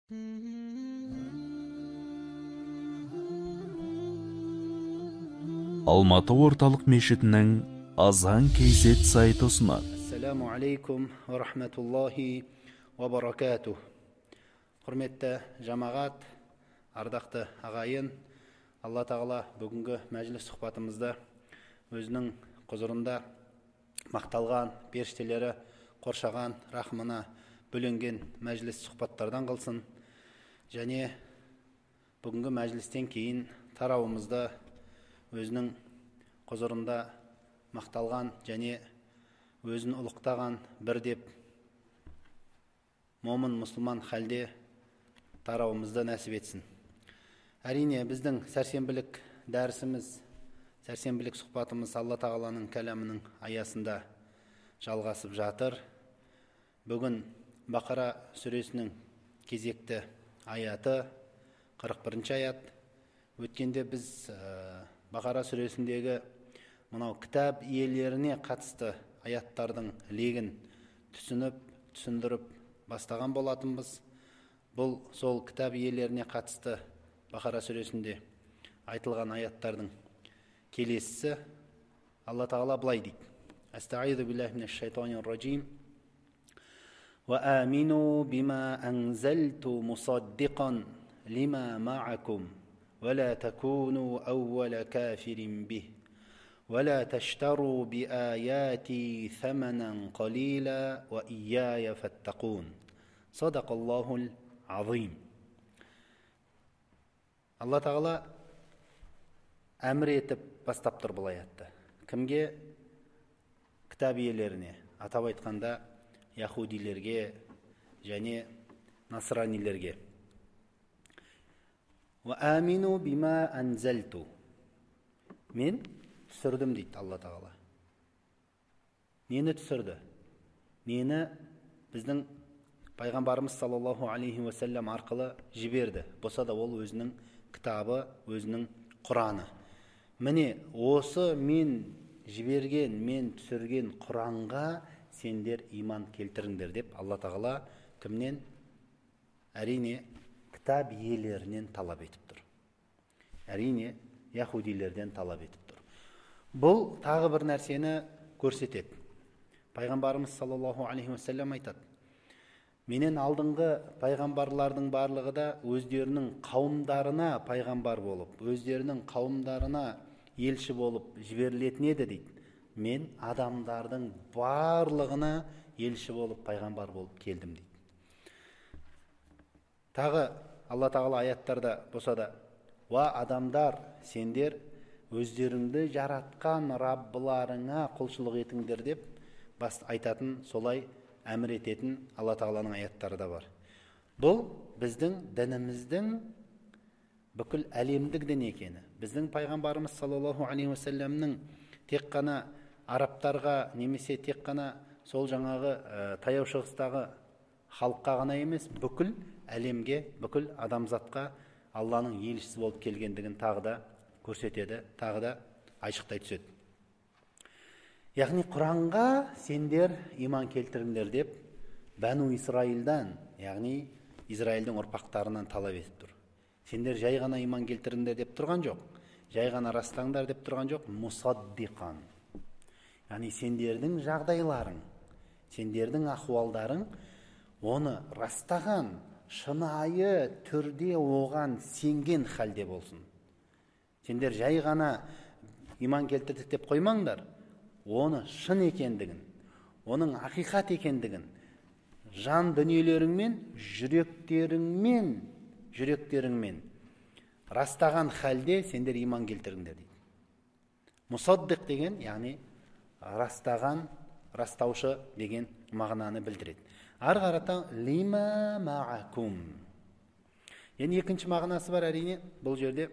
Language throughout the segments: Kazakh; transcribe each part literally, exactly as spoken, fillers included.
Алматы орталық мешітінің азан кейзет сайты ұсынады. Ассаламу алейкум ва рахматуллахи ва баракатух. Құрметті жамағат, ардақты ағайын, Алла тағала бүгінгі мәжіліс сұхбатымызда өзінің құзырында мақталған періштелері қоршаған рахмына бөленген мәжіліс сұхбаттардан қылсын. Және бүгінгі мәжілістен кейін тарауымызда өзінің құзырында мақталған және өзін ұлықтаған бір деп момын мұсылман халде тарауымызды нәсіп етсін. Әрине біздің сәрсенбілік дәрісіміз, сәрсенбілік сұхбатымыз Алла тағаланың кәләмінің аясында жалғасып жатыр. Бүгін Бақара сүресінің кезекті аяты қырық бірінші аят. Өткенде біз Бақара сүресіндегі мынау кітап иелеріне қатысты аяттардың легін түсініп, түсіндіріп бастаған болатынбыз. Бұл сол кітап иелеріне қатысты Бақара сүресінде айтылған аяттардың келесісі. Алла тағала былай дейді: Астаизу биллахи минаш шайтанир раджим. Ва амину бима анзальту мусаддиқан лима ма'акум ва ла такуну аувала кафирин бих ва ла таштару би аяти саманан қалила ва ияя фаттақун. Садақаллахул азим. Алла тағала әмір етіп бастап тұр бұл аятты. Кімге? Кітап иелеріне, атап айтқанда яхудилерге және насранилерге. Ва амину бима анзальту. Мен түсірдім дейді Алла тағала. Нені түсірді? Нені біздің пайғамбарымыз саллаллаху алейхи ва саллям арқылы жіберді. Болса да ол өзінің кітабы, өзінің Құраны. Міне осы мен жіберген, мен түсірген Құранға сендер иман келтіріңдер деп Алла тағала кімнен? Әрине кітап иелерінен талап етіп тұр. Әрине яхудилерден талап етіп тұр. Бұл тағы бір нәрсені көрсетеді. Пайғамбарымыз саллаллаху алейхи ва саллям айтады: менен алдыңғы пайғамбарлардың барлығы да өздерінің қауымдарына пайғамбар болып, өздерінің қауымдарына елші болып жіберілетін еді дейді. Мен адамдардың барлығына елші болып, пайғамбар болып келдім дейді. Тағы Алла тағала аяттарда болса да: ва адамдар, сендер өздеріңді жаратқан Раббыларыңа құлшылық етіңдер деп бас айтатын, солай әмір ететін Алла тағаланың аяттары да бар. Бұл біздің дініміздің бүкіл әлемдік дін екені. Біздің пайғамбарымыз саллаллаху алейхи ва саллямның тек қана арабтарға немесе тек қана сол жаңағы ә, таяу шығыстағы халыққа ғана емес, бүкіл әлемге, бүкіл адамзатқа Алланың елшісі болып келгендігін тағы да көрсетеді, тағы да айшықтай түседі. Яғни Құранға сендер иман келтіріңдер деп Бәну Исраилдан, яғни Израильдің ұрпақтарынан талап етіп тұр. Сендер жай ғана иман келтіріңдер деп тұрған жоқ, жай ғана растаңдар деп тұрған жоқ, мусаддиқан. Яғни сендердің жағдайларың, сендердің ахуалдарың оны растаған, шынайы түрде оған сенген халде болсын. Сендер жай ғана иман келтірдік деп қоймаңдар, оны шын екендігін, оның ақиқат екендігін жан дүниелеріңмен, жүректеріңмен, жүректеріңмен растаған халде сендер иман келтіріңдер дейді. Мусаддиқ деген, яғни растаған, растаушы деген мағынаны білдіреді. Ары қарата лима ма'акум. Енді екінші мағынасы бар әрине бұл жерде.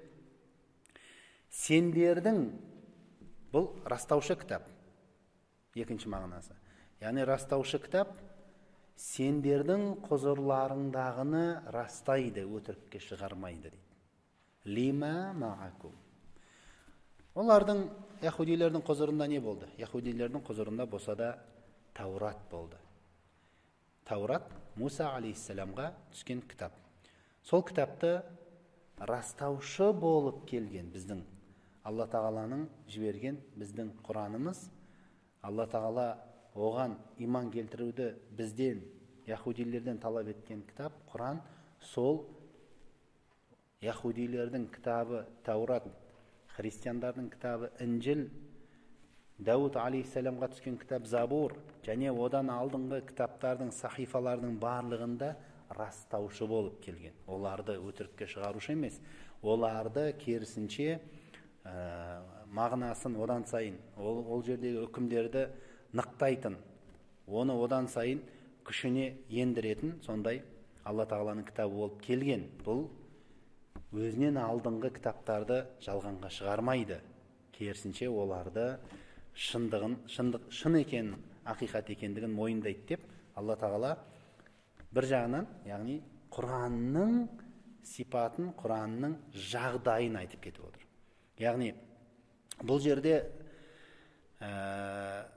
Сендердің, бұл растаушы кітап. Екінші мағынасы. Яғни растаушы кітап сендердің құзырларыңдағыны растайды, өтірікке шығармайды дейді. Лима ма'акум. Олардың, яхудилердің құзырында не болды? Яхудилердің құзырында болса да Таурат болды. Таурат Муса алейхиссаламға түскен кітап. сол кітапты растаушы болып келген біздің Алла тағаланың жіберген біздің Құранымыз, Алла тағала оған иман келтіруді бізден, яһудилерден талап еткен кітап Құран. Сол яһудилердің кітабы Таурат, христиандардың кітабы Інжіл, Дауд алейхиссаламға түскен кітап Забур, және одан алдыңғы кітаптардың, сахифалардың барлығында растаушы болып келген. Оларды өтірікке шығарушы емес, оларды керісінше ә, мағынасын одан сайын, ол, ол жердегі үкімдерді нықтайтын, оны одан сайын күшіне ендіретін, сондай Алла тағаланың кітабы болып келген. Бұл өзінен алдыңғы кітаптарды жалғанға шығармайды, керісінше оларды шындығын, шындық, шын екенін, ақиқат екендігін мойындайды деп Алла тағала бір жағынан, яғни Құранның сипатын, Құранның жағдайын айтып кетіп отыр. Яғни бұл жерде ә,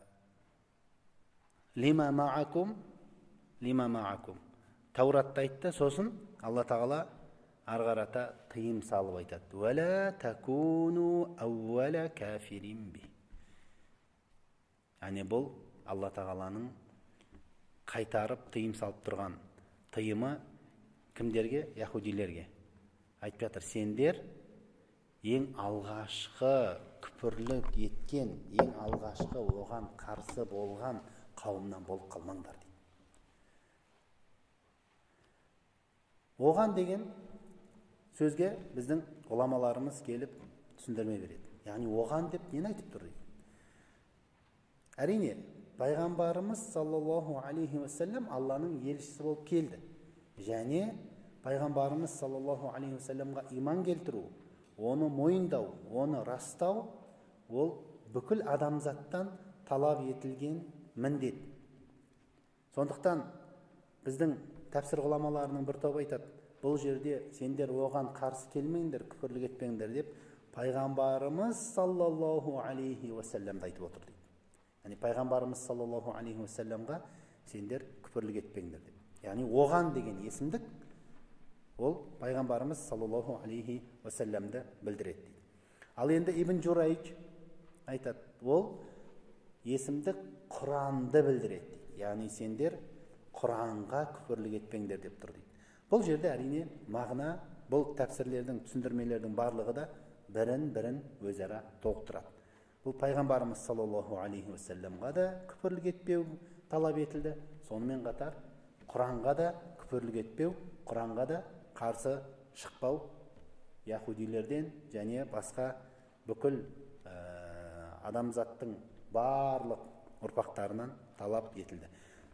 лима маакум, лима маакум Тауратты айтты, сосын Алла тағала арғарата тыйым салып айтады. Уәлә такуну әуәлә кәфирин би. Яғни бұл Алла тағаланың қайтарып тыйым салып тұрған тыйымы кімдерге? Яһудилерге. Айтып жатыр, сендер ең алғашқы күпірлік еткен, ең алғашқы оған қарсы болған қауымнан болып қалмаңдар дейді. Оған деген сөзге біздің ғұламаларымыз келіп түсіндірме береді. Яғни оған деп нені айтып тұр дейді. Әрине, пайғамбарымыз саллаллаху алейхи уассалам Алланың елшісі болып келді. Және пайғамбарымыз саллаллаху алейхи уассаламға иман келтіру, оны мойындау, оны растау, ол бүкіл адамзаттан талап етілген міндет. Сондықтан біздің тәпсір ғұламаларының бір тобы айтады, бұл жерде сендер оған қарсы келмеңдер, күпірлік етпеңдер деп пайғамбарымыз саллаллаху алейхи уассаламды айтып отыр дейді. Яғни пайғамбарымыз саллаллаху алейхи уассаламға сендер күпірлік етпеңдер деп. Яғни оған деген есімдік ол пайғамбарымыз саллаллаху алейхи уассаламды білдіреді дейді. Ал енді Ибн Журайж айтады, ол есімдік Құранды білдіреді дейді. Яғни сендер Құранға күпірлік етпеңдер деп тұр дейді. Бұл жерде әрине мағына, бұл тәпсірлердің, түсіндірмелердің барлығы да бірін-бірін өзара толықтырады. Бұл пайғамбарымыз саллаллаху алейхи уассаламға да күпірлік етпеу талап етілді. Сонымен қатар Құранға да күпірлік етпеу, Құранға да қарсы шықпау яһудилерден және басқа бүкіл ә, адамзаттың барлық ұрпақтарынан талап етілді.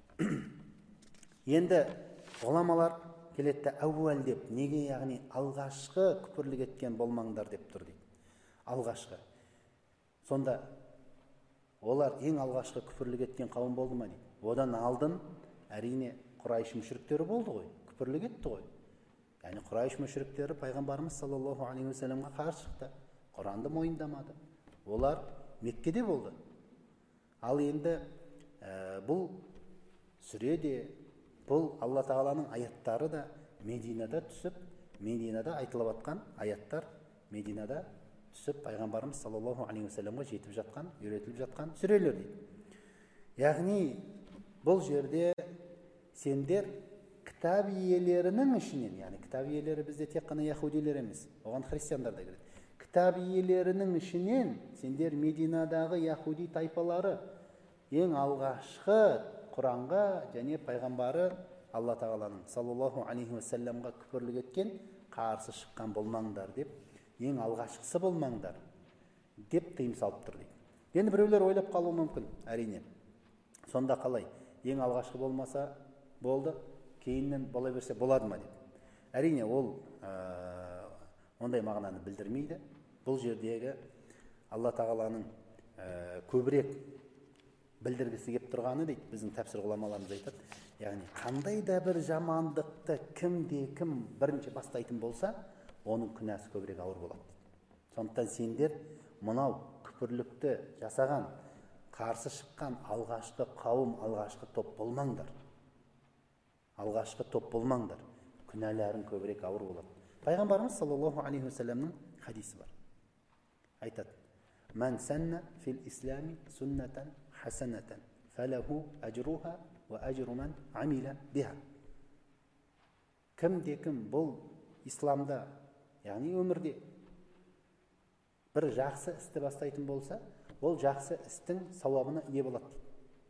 Енді ғұламалар келетті әуәл деп, неге, яғни алғашқы күпірлік еткен болмаңдар деп тұр дейді. Алғашқы. Сонда олар ең алғашқы күпірлік еткен қауым болды ма дейді. Одан алдын әрине Құрайш мүшриктері болды ғой, күпірлік етті ғой. Яғни Құрайш мүшриктері пайғамбарымыз саллаллаху алейхи уассаламға қарсы шықты, Құранды мойындамады. Олар Меккеде болды. Ал енді ә, бұл сүреде, бұл Алла тағаланың аяттары да Мединада түсіп, Мединада айтылып жатқан аяттар Мединада түсіп, пайғамбарымыз саллаллаху алейхи уассаламға жетіп жатқан, үйретіліп жатқан сүрелер дейді. Яғни бұл жерде сендер кітап иелерінің ішінен, яғни кітап иелері бізде тек қана яһудилер емес, оған христиандар да кіреді. Кітап иелерінің ішінен сендер Мединадағы яһуди тайпалары ең алғашқы Құранға және пайғамбары Алла тағаланың саллаллаху алейхи уассаламға күпірлік еткен, қарсы шыққан болмаңдар деп, ең алғашқысы болмаңдар деп тыйым салып тұр дейді. Енді біреулер ойлап қалуы мүмкін, әрине. Сонда қалай? Ең алғашқы болмаса болды, кейіннен бола берсе болады ма деп. Әрине ол ә, ондай мағынаны білдірмейді. Бұл жердегі Алла тағаланың ә, көбірек білдіргісі кеп тұрғаны дейді, біздің тәпсір ғұламаларымыз айтады. Яғни қандай да бір жамандықты кімде кім бірінші бастайтын болса, оның күнәсі көбірек ауыр болады дейді. Сондықтан сендер мынау күпірлікті жасаған, қарсы шыққан алғашқы қауым, алғашқы топ болмаңдар. Алғашқы топ болмаңдар. күнәләрің көбірек ауыр болады. Пайғамбарымыз саллаллаху алейхи уассаламның хадисі бар. Айтады: "Ман санна фил ислами суннатан хасанатан, фалаху ажруха ва ажру ман амила биха." Кімде-кім бұл исламда, яғни өмірде бір жақсы істі бастайтын болса, ол жақсы істің сауабына ие болады дейді.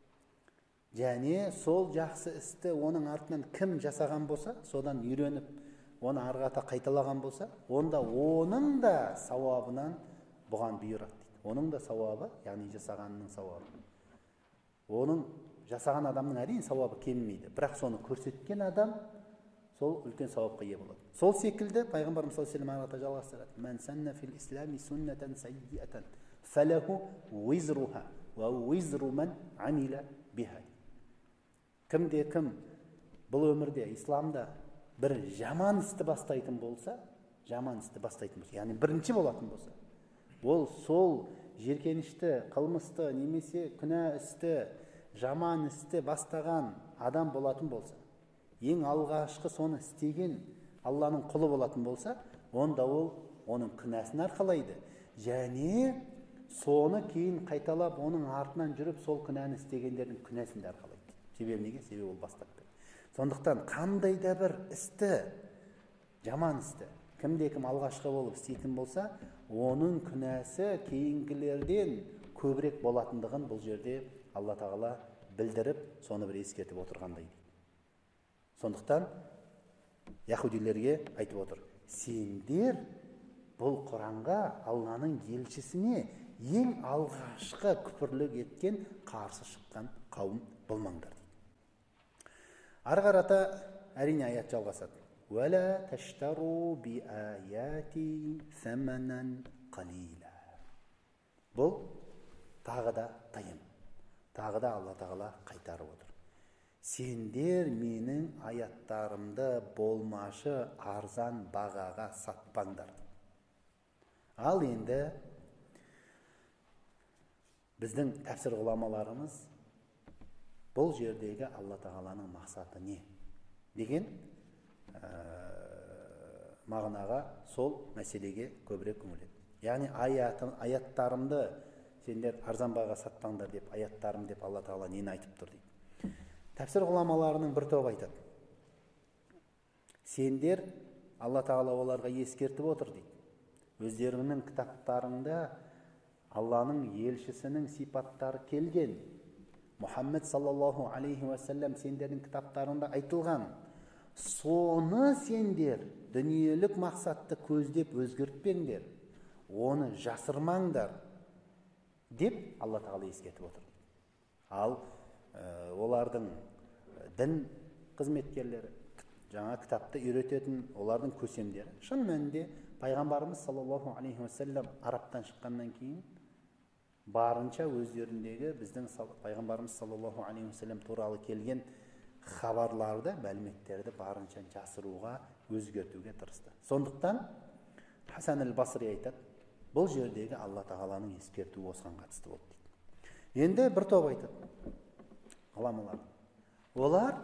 Және сол жақсы істі оның артынан кім жасаған болса, содан үйреніп, оны арғата қайталаған болса, онда оның да сауабынан бұған бұйырады дейді. Оның да сауабы, яғни жасағанның сауабы. Оның жасаған адамның әрине сауабы кеммейді, бірақ соны көрсеткен адам сол үлкен сауапқа ие болады. Сол секілді пайғамбарымыз саллаллаху алейхи ва саллям жалғастырады: "Ман санна фил ислами суннатан саййатан, фалаху визруха ва визру ман амила биха." Кімде кім бұл өмірде, исламда бір жаман істі бастайтын болса, жаман істі бастайтын болса, яғни бірінші болатын болса, ол сол жеркенішті, қылмысты, немесе күнә істі, жаман істі бастаған адам болатын болса, ең алғашқы соны істеген Алланың құлы болатын болса, онда ол оның күнәсін арқалайды, және соны кейін қайталап, оның артынан жүріп, сол күнәні істегендердің күнәсін де арқалайды. Себебі неге? Себебі ол бастапты. Сондықтан қандай да бір істі, жаман істі, кімде-кім алғашқы болып істейтін болса, оның күнәсі кейінгілерден көбірек болатындығын бұл жерде Алла тағала білдіріп, соны бір ескертіп отырғандай. Сондықтан яһудилерге айтып отыр: сендер бұл Құранға, Алланың елшісіне ең алғашқы күпірлік еткен, қарсы шыққан қауым болмаңдар дейді. Ары қарата әрине аят жалғасады: "Вәлә тәштару би аяти саманан қалила." Бұл тағы да тыйым. Тағы да Алла тағала қайтарып отыр: сендер менің аяттарымды болмашы арзан бағаға сатпаңдар. Ал енді біздің тәпсір ғұламаларымыз бұл жердегі Алла тағаланың мақсаты не деген ә, мағынаға, сол мәселеге көбірек көңіледі. Яғни аятын, аяттарымды сендер арзан бағаға сатпаңдар деп, аяттарым деп Алла тағала нені айтып тұр дейді. Тәпсір ғұламаларының бір тобы айтады: сендер, Алла тағала оларға ескертіп отыр дейді, өздеріңнің кітаптарында Алланың елшісінің сипаттары келген, Мұхаммед саллаллаху алейхи ва саллям сендердің кітаптарында айтылған, соны сендер дүниелік мақсатты көздеп өзгертпеңдер, оны жасырмаңдар деп Алла тағала ескертіп отыр. Ал ә, олардың дін қызметкерлері, жаңа кітапты үйрететін олардың көсемдері, шын мәнінде пайғамбарымыз саллаллаху алейхи ва саллям арабтан шыққаннан кейін барынша өздеріндегі біздің пайғамбарымыз саллаллаху алейхи ва саллям туралы келген хабарларды, мәліметтерді барынша жасыруға, өзгертуге тырысты. Сондықтан Хасан әл-Басри айтады: бұл жердегі Алла тағаланың ескертуі осыған қатысты болды дейді. Енді бір топ айтады ғұламалар: олар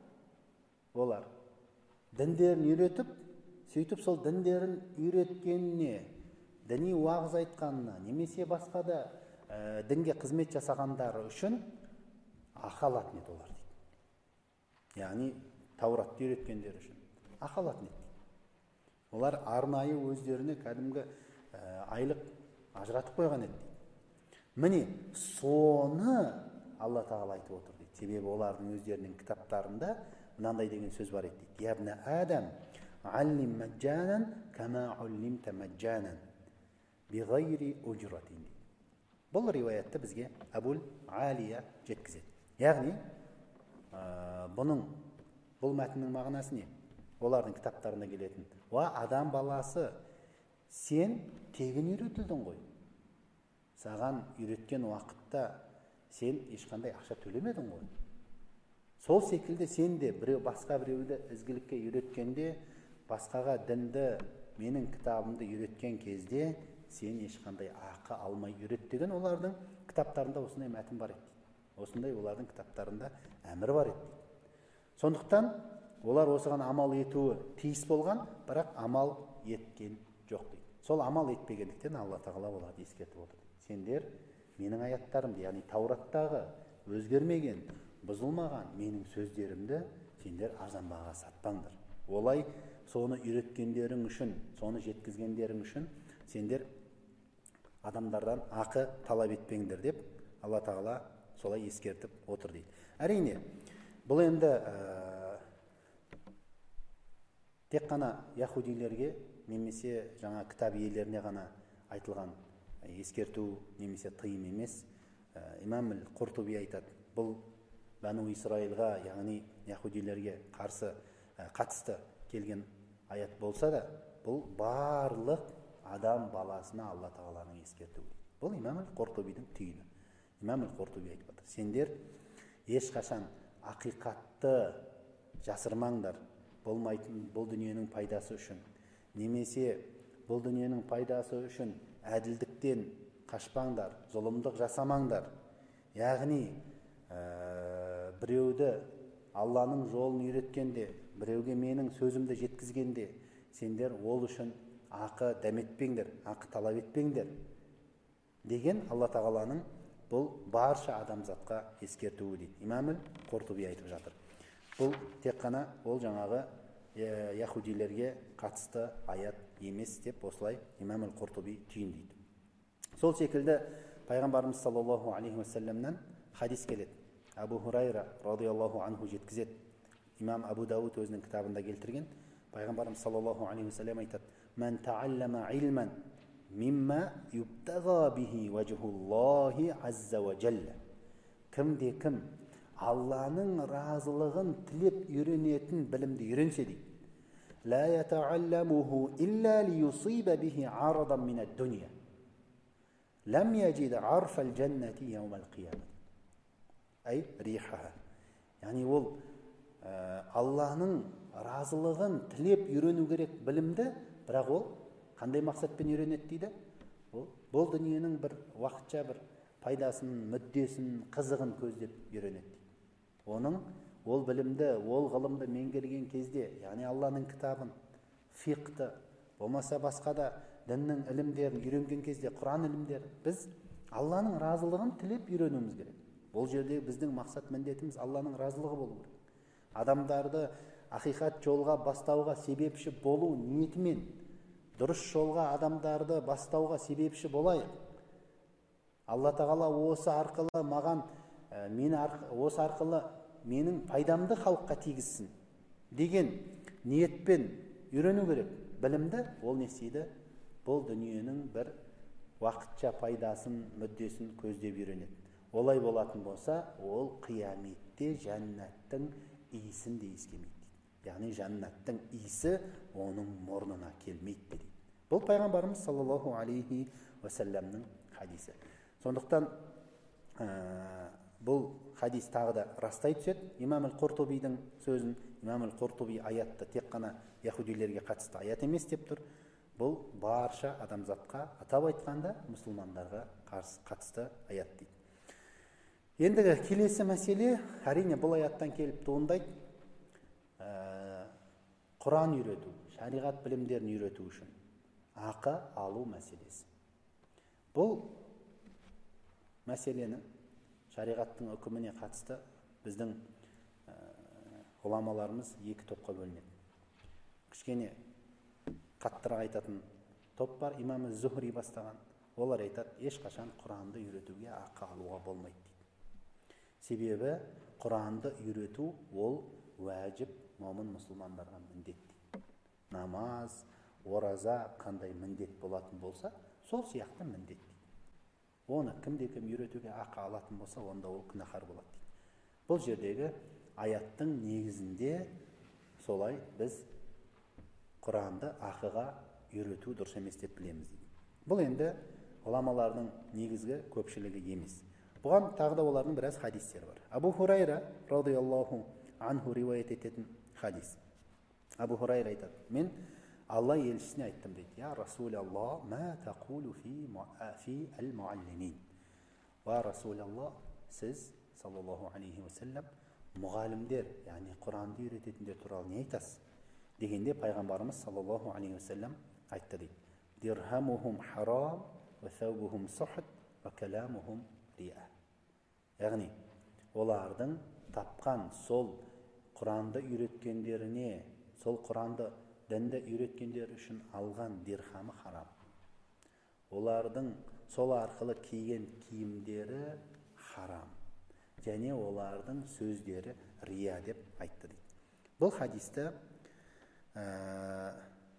олар діндерін үйретіп, сөйтіп сол діндерін үйреткеніне, діни уағыз айтқанына, немесе басқа да ә, дінге қызмет жасағандары үшін ақы алатын еді олар дейді. Яғни Тауратты үйреткендер үшін ақы алатын еді. Олар арнайы өздеріне кәдімгі ә, айлық ажыратып қойған еді дейді. Міне соны Алла тағала айтып отыр дейді. Себебі олардың өздерінің кітаптарында мынандай деген сөз бар еді дейді: "Ябна Адам, аллим маджанан кама уллимта маджанан биғайри уджратин." Бұл риуаятты бізге Абул Алия жеткізеді. Яғни ә, бұның бұл мәтіннің мағынасы не? Олардың кітаптарына келетін: "Ва адам баласы, сен тегін үйретілдің ғой. Саған үйреткен уақытта сен ешқандай ақша төлемедің ғой. Сол секілді сен де біреу басқа біреуді ізгілікке үйреткенде, басқаға дінді, менің кітабымды үйреткен кезде сен ешқандай ақы алмай үйрет" деген олардың кітаптарында осындай мәтін бар еді. Осындай олардың кітаптарында әмір бар еді. Сондықтан олар осыған амал етуі тиіс болған, бірақ амал еткен жоқ дейді. Сол амал етпегендіктен Алла тағала оларды ескертіп отыр. Сендер менің аяттарымды, яғни Таураттағы өзгермеген, бұзылмаған менің сөздерімді сендер арзан бағаға сатпаңдар. Олай соны үйреткендерің үшін, соны жеткізгендерің үшін сендер адамдардан ақы талап етпеңдер деп Алла тағала солай ескертіп отыр дейді. Әрине, бұл енді ә, тек қана яхудилерге немесе жаңа кітап иелеріне ғана айтылған ескерту немесе тыйым емес. Имам Құртуби айтады, бұл Бәну Исраилға, яғни яхудилерге қарсы қатысты келген аят болса да, бұл барлық адам баласына Алла тағаланың ескертуі. Бұл Имам Құртубидің түйіні. Имам Құртуби айтып отыр, сендер ешқашан ақиқатты жасырмаңдар, болмайтын бұл дүниенің пайдасы үшін, немесе бұл дүниенің пайдасы үшін әділдіктен қашпаңдар, зұлымдық жасамаңдар. Яғни ә, біреуді Алланың жолын үйреткенде, біреуге менің сөзімді жеткізгенде, сендер ол үшін ақы дәметпеңдер, ақы талап етпеңдер деген Алла тағаланың бұл барша адамзатқа ескертуі дейді. Имам Құртуби айтып жатыр. Бұл тек қана ол жаңағы яхудилерге қатысты аят емес деп осылай Имам Құртуби түйіндейді. Сол секілді пайғамбарымыз саллаллаху алейхи уассаламнан хадис келеді. Абу Хурайра радиаллаху анху жеткізеді. Имам Абу Дауд өзінің кітабында келтірген. Пайғамбарымыз саллаллаху алейхи уассалам айтады: "Ман тааллама илман мимма юбтага бихи вajhullohi азза ва джалла." Кімде кім Алланың разылығын тілеп үйренетін білімді үйренсе дейді. "Ла ятаалламуху илля лиюсиба бихи арадан мин ад-дуnya. Лам яджид арфа аль-джаннати яум аль-қиямат." Ай рихаха. Яғни ол Алланың разылығын тілеп үйрену керек білімді, бірақ ол қандай мақсатпен үйренеді дейді? Ол бұл дүниенің бір уақытша бір пайдасын, мүддесін, қызығын көздеп үйренеді. Оның ол білімді, ол ғылымды меңгерген кезде, яғни Алланың кітабын, фиқты, болмаса басқа да діннің ілімдерін үйренген кезде, Құран ілімдерін, біз Алланың разылығын тілеп үйренуіміз керек. Бұл жерде біздің мақсат міндетіміз Алланың разылығы болу керек. Адамдарды ақиқат жолға бастауға себепші болу ниетімен дұрыс жолға адамдарды бастауға себепші болайық. Алла тағала осы арқылы маған, мені осы арқылы менің пайдамды халыққа тигізсін деген ниетпен үйрену керек. Білімді ол не істейді? Бұл дүниенің бір уақытша пайдасын, мүддесін көздеп үйренеді. Олай болатын болса, ол қияметте жәннаттың иісін де иіскемейді. Яғни жәннаттың иісі оның мұрнына келмейді дейді. Бұл пайғамбарымыз саллаллаху алейхи уассаламның хадисі. Сондықтан ә, бұл хадис тағы да растай түседі. Имам Құртубидің сөзін, Имам Құртуби аятты тек қана яхудилерге қатысты аят емес деп тұр. Бұл барша адамзатқа, атап айтқанда мұсылмандарға қатысты аят дейді. Ендігі келесі мәселе, әрине бұл аяттан келіп туындайды, ә, Құран үйрету, шариғат білімдерін үйрету үшін ақы алу мәселесі. Бұл мәселені шариғаттың үкіміне қатысты біздің ә, ғұламаларымыз екі топқа бөлінеді. Кішкене қаттырақ айтатын топ бар, имам Зухри бастаған. Олар айтады, ешқашан Құранды үйретуге ақы алуға болмайды дейді. Себебі Құранды үйрету ол уәжіп момын мұсылмандарға міндет дейді. Намаз, ораза қандай міндет болатын болса, сол сияқты міндет дейді. Оны кімде-кім үйретуге ақы алатын болса, онда ол күнәһар болады дейді. Бұл жердегі аяттың негізінде солай біз Құранды ақыға үйрету дұрыс емес деп білеміз дейді. Бұл енді ғұламалардың негізгі көпшілігі емес. Бұған тағы да олардың біраз хадистері бар. Абу Хурайра радиаллаху анху риуаят ететін хадис. Абу Хурайра айтады, мен Алла елшісіне айттым дейді. Я Расулалла, ма тақулу фи әл-муаллимин. Ва Расулалла, сіз, саллаллаху алейхи уассалам, мұғалімдер, яғни Құранды үйрететіндер туралы не айтасыз дегенде пайғамбарымыз саллаллаху алейхи уассалам айтты дейді: дирхамухум харам ва саубухум сухт ва каламухум риа. Яғни олардың тапқан сол Құранды үйреткендеріне, сол Құранды дінді үйреткендер үшін алған дирхамы харам. Олардың сол арқылы киген киімдері харам. Және олардың сөздері рия деп айтты дейді. Бұл хадисті ә,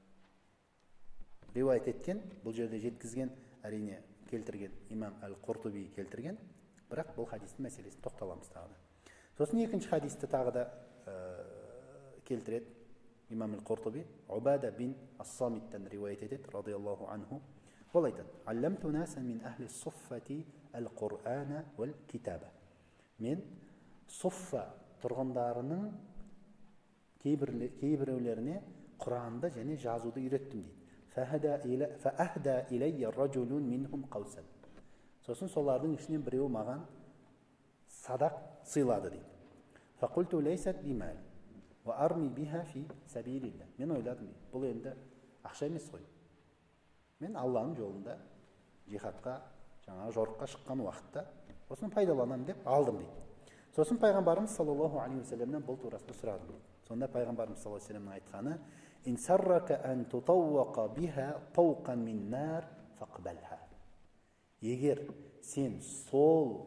риуаят еткен, бұл жерде жеткізген, әрине келтірген имам әл-Құртуби келтірген, бірақ бұл хадистің мәселесін тоқталамыз тағы да. Сосын екінші хадисті тағы да ә, келтіреді имам әл-Құртуби. Убада бин ас-Самиттен риуаят етеді, радиаллаху анху. Ол айтады: алламту наса мин ахли суффати әл-Құр'ана вәл-китаба. Мен суффа тұрғындарының кейбіреулеріне Құранды және жазуды үйреттім дейді. Фәәхда илайя ражулун минхум қаусан. Сосын солардың ішінен біреуі маған садақ сыйлады дейді. Фақулту лейсат бимал ва арми биха фи сабилилла. Мен ойладым дейді, бұл енді ақша емес қой. Мен Алланың жолында жихадқа, жаңағы жорыққа шыққан уақытта осыны пайдаланамын деп алдым дейді. Сосын пайғамбарымыз саллаллаху алейхи уассаламнан бұл турасында сұрадым дейді. Сонда пайғамбарымыз саллаллаху алейхи уассаламның айтқаны: ин саррака ан тутаввақа биха тауқан мин нар фақбалха. Егер сен сол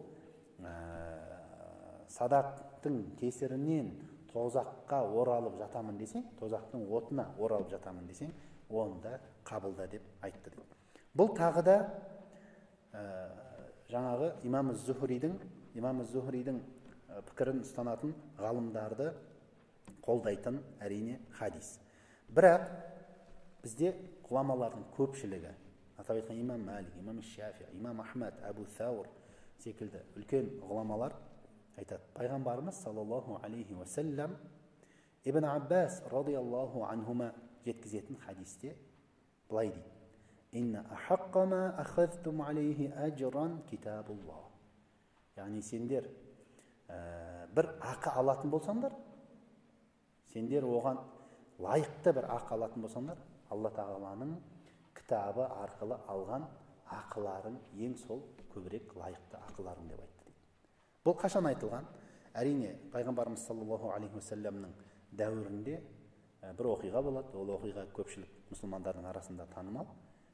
ә, садақтың кесірінен тозаққа оралып жатамын десең, тозақтың отына оралып жатамын десең, онда қабылда деп айтты дейді. Бұл тағы да ә, жаңағы имам Зухридің имам Зухридің пікірін ұстанатын ғалымдарды қолдайтын әрине хадис. Бірақ бізде ғұламалардың көпшілігі, атап айтқан имам Малик, имам Шафи, имам Ахмад, Абу Саур секілді үлкен ғұламалар айтады: пайғамбарымыз саллаллаху алейхи уассалам Ибн Аббас радиаллаху анхума жеткізетін хадисте былай дейді: инна ахаққа ма ахазтум алейхи аджран китабуллах. Яғни сендер ә, бір ақы алатын болсаңдар, сендер оған лайықты бір ақы алатын болсаңдар, Алла тағаланың кітабы арқылы алған ақыларың ең сол көбірек лайықты ақыларың деп айтты дейді. Бұл қашан айтылған? Әрине пайғамбарымыз саллаллаху алейхи уассаламның дәуірінде ә, бір оқиға болады. Ол оқиға көпшілік мұсылмандардың арасында танымал.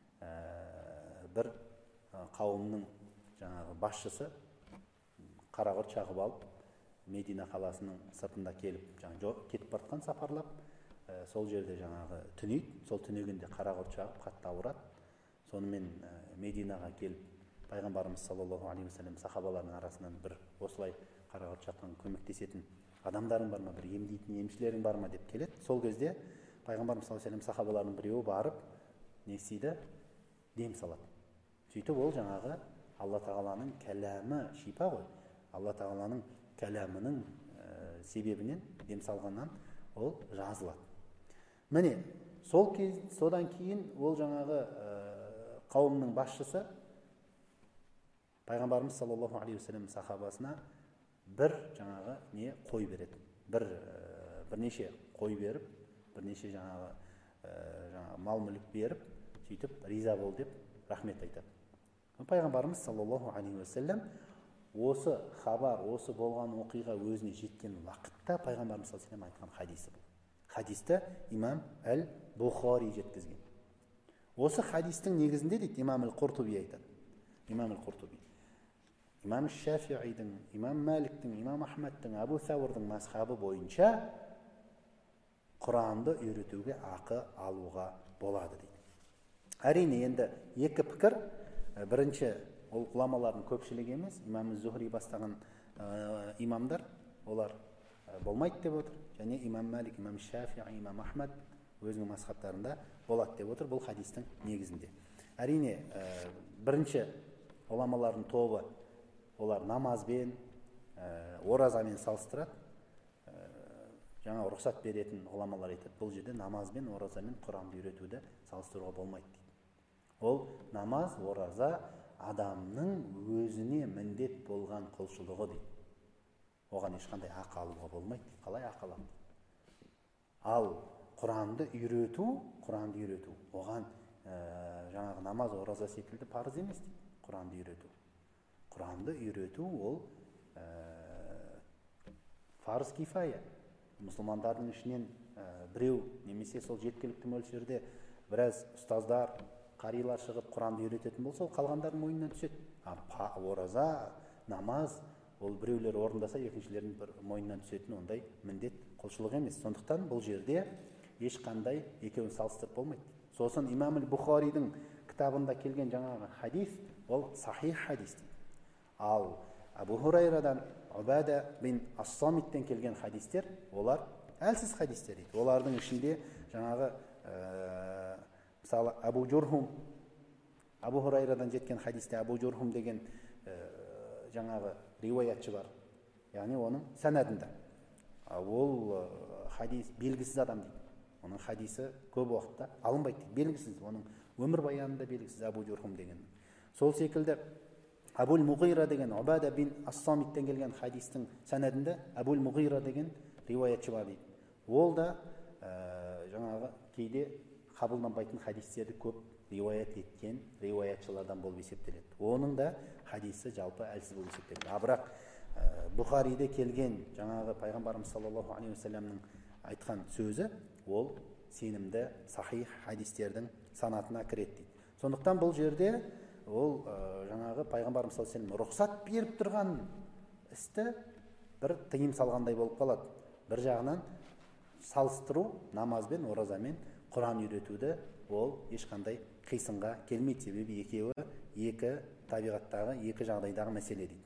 Ә, бір ә, қауымның жаңағы басшысы қарақұрт шағып алып, Медина қаласының сыртында келіп, жаңағы кетіп бартқан сапарлап, ә, сол жерде жаңағы түнейді. Сол түнегенде қарақұрт шағып қатты ауырады. Сонымен ә, Мединаға келіп, пайғамбарымыз саллаллаху алейхи уассалам сахабаларының арасынан бір осылай қарақұрт шаққан көмектесетін адамдарың бар ма, бір емдейтін емшілерің бар ма деп келеді. Сол кезде пайғамбарымыз саллаллаху алейхи уассалам сахабаларының біреуі барып не істейді? Дем салады. Сөйтіп ол жаңағы Алла тағаланың кәләмі шипа ғой. Алла тағаланың кәләмінің ә, себебінен дем салғаннан ол жазылады. Міне сол кез, содан кейін ол жаңағы ә, қауымның басшысы пайғамбарымыз саллаллаху алейхи уассалам сахабасына бір жаңағы не қой береді. Бір ә, бірнеше қой беріп, бірнеше жаңағы, ә, жаңағы мал мүлік беріп, сөйтіп риза бол деп рахмет айтады. Пайғамбарымыз саллаллаху алейхи уассалам осы хабар, осы болған оқиға өзіне жеткен уақытта пайғамбарымыз саллаллаху алейхи уассалам айтқан хадисі бұл. Хадисті имам әл-Бухари жеткізген. Осы хадистің негізінде дейді имам әл-Құртуби айтады. Имам әл-Құртуби имам Шафиидің, имам Маликтің, имам Ахмадтың, Абу Саурдың мазхабы бойынша Құранды үйретуге ақы алуға болады дейді. Әрине енді екі пікір. Бірінші, ол ғұламалардың көпшілігі емес, имам Зухри бастаған ә, имамдар, олар ә, болмайды деп отыр. Және имам Малик, имам Шафи, имам Ахмад өзінің мазхабтарында болады деп отыр бұл хадистің негізінде. Әрине ә, бірінші ғұламалардың тобы олар намазбен, ә, оразамен салыстырады. Ә, жаңа рұқсат беретін ғұламалар айтады, бұл жерде намазбен, оразамен Құранды үйретуді салыстыруға болмайды дейді. Ол намаз, ораза адамның өзіне міндет болған құлшылығы дейді. оған ешқандай ақы алуға болмайды. Қалай ақы алады? Ал Құранды үйрету, Құранды үйрету, оған ә, жаңағы намаз, ораза секілді парыз емес дейді. Құранды үйрету. Құранды үйрету ол ә, фарыз кифая. Мұсылмандардың ішінен ә, біреу немесе сол жеткілікті мөлшерде біраз ұстаздар, қарилар шығып Құранды үйрететін болса, ол қалғандардың мойнынан түседі. А ораза, намаз, ол біреулер орындаса, екіншілердің бір мойнынан түсетін ондай міндет, құлшылық емес. Сондықтан бұл жерде ешқандай екеуін салыстырып болмайды. Сосын имам Бұхаридің кітабында келген жаңағы хадис, ол сахих хадис дейді. Ал Абу Хурайрадан, Убада бин Ас-Самиттен келген хадистер, олар әлсіз хадистер дейді. Олардың ішінде жаңағы ә, мысалы Абу Джурхум, Абу Хурайрадан жеткен хадисте Абу Джурхум деген ә, жаңағы риуаятшы бар. Яғни оның сәнәдінде. Ол ә, хадис белгісіз адам дейді. Оның хадисі көп уақытта алынбайды дейді. Белгісіз, оның өмір баянында белгісіз Абу Джурхум деген. Сол секілді Абул Муғира деген Убада бин Ас-Самиттен келген хадистің сәнәдінде Абул Муғира деген риуаятшы бар дейді. Ол да ә, жаңағы кейде қабылданбайтын хадистерді көп риуаят еткен риуаятшылардан болып есептеледі. Оның да хадисі жалпы әлсіз болып есептеледі. А бірақ ә, Бұхариде келген жаңағы пайғамбарымыз саллаллаху алейхи уассаламның айтқан сөзі, ол сенімді сахих хадистердің санатына кіреді дейді. Сондықтан бұл жерде ол ә, жаңағы пайғамбарымыз саллаллаху алейхи уассалам рұқсат беріп тұрған істі бір тыйым салғандай болып қалады. Бір жағынан салыстыру намазбен, оразамен Құран үйретуді ол ешқандай қисынға келмейді, себебі екеуі екі табиғаттағы, екі жағдайдағы мәселе дейді.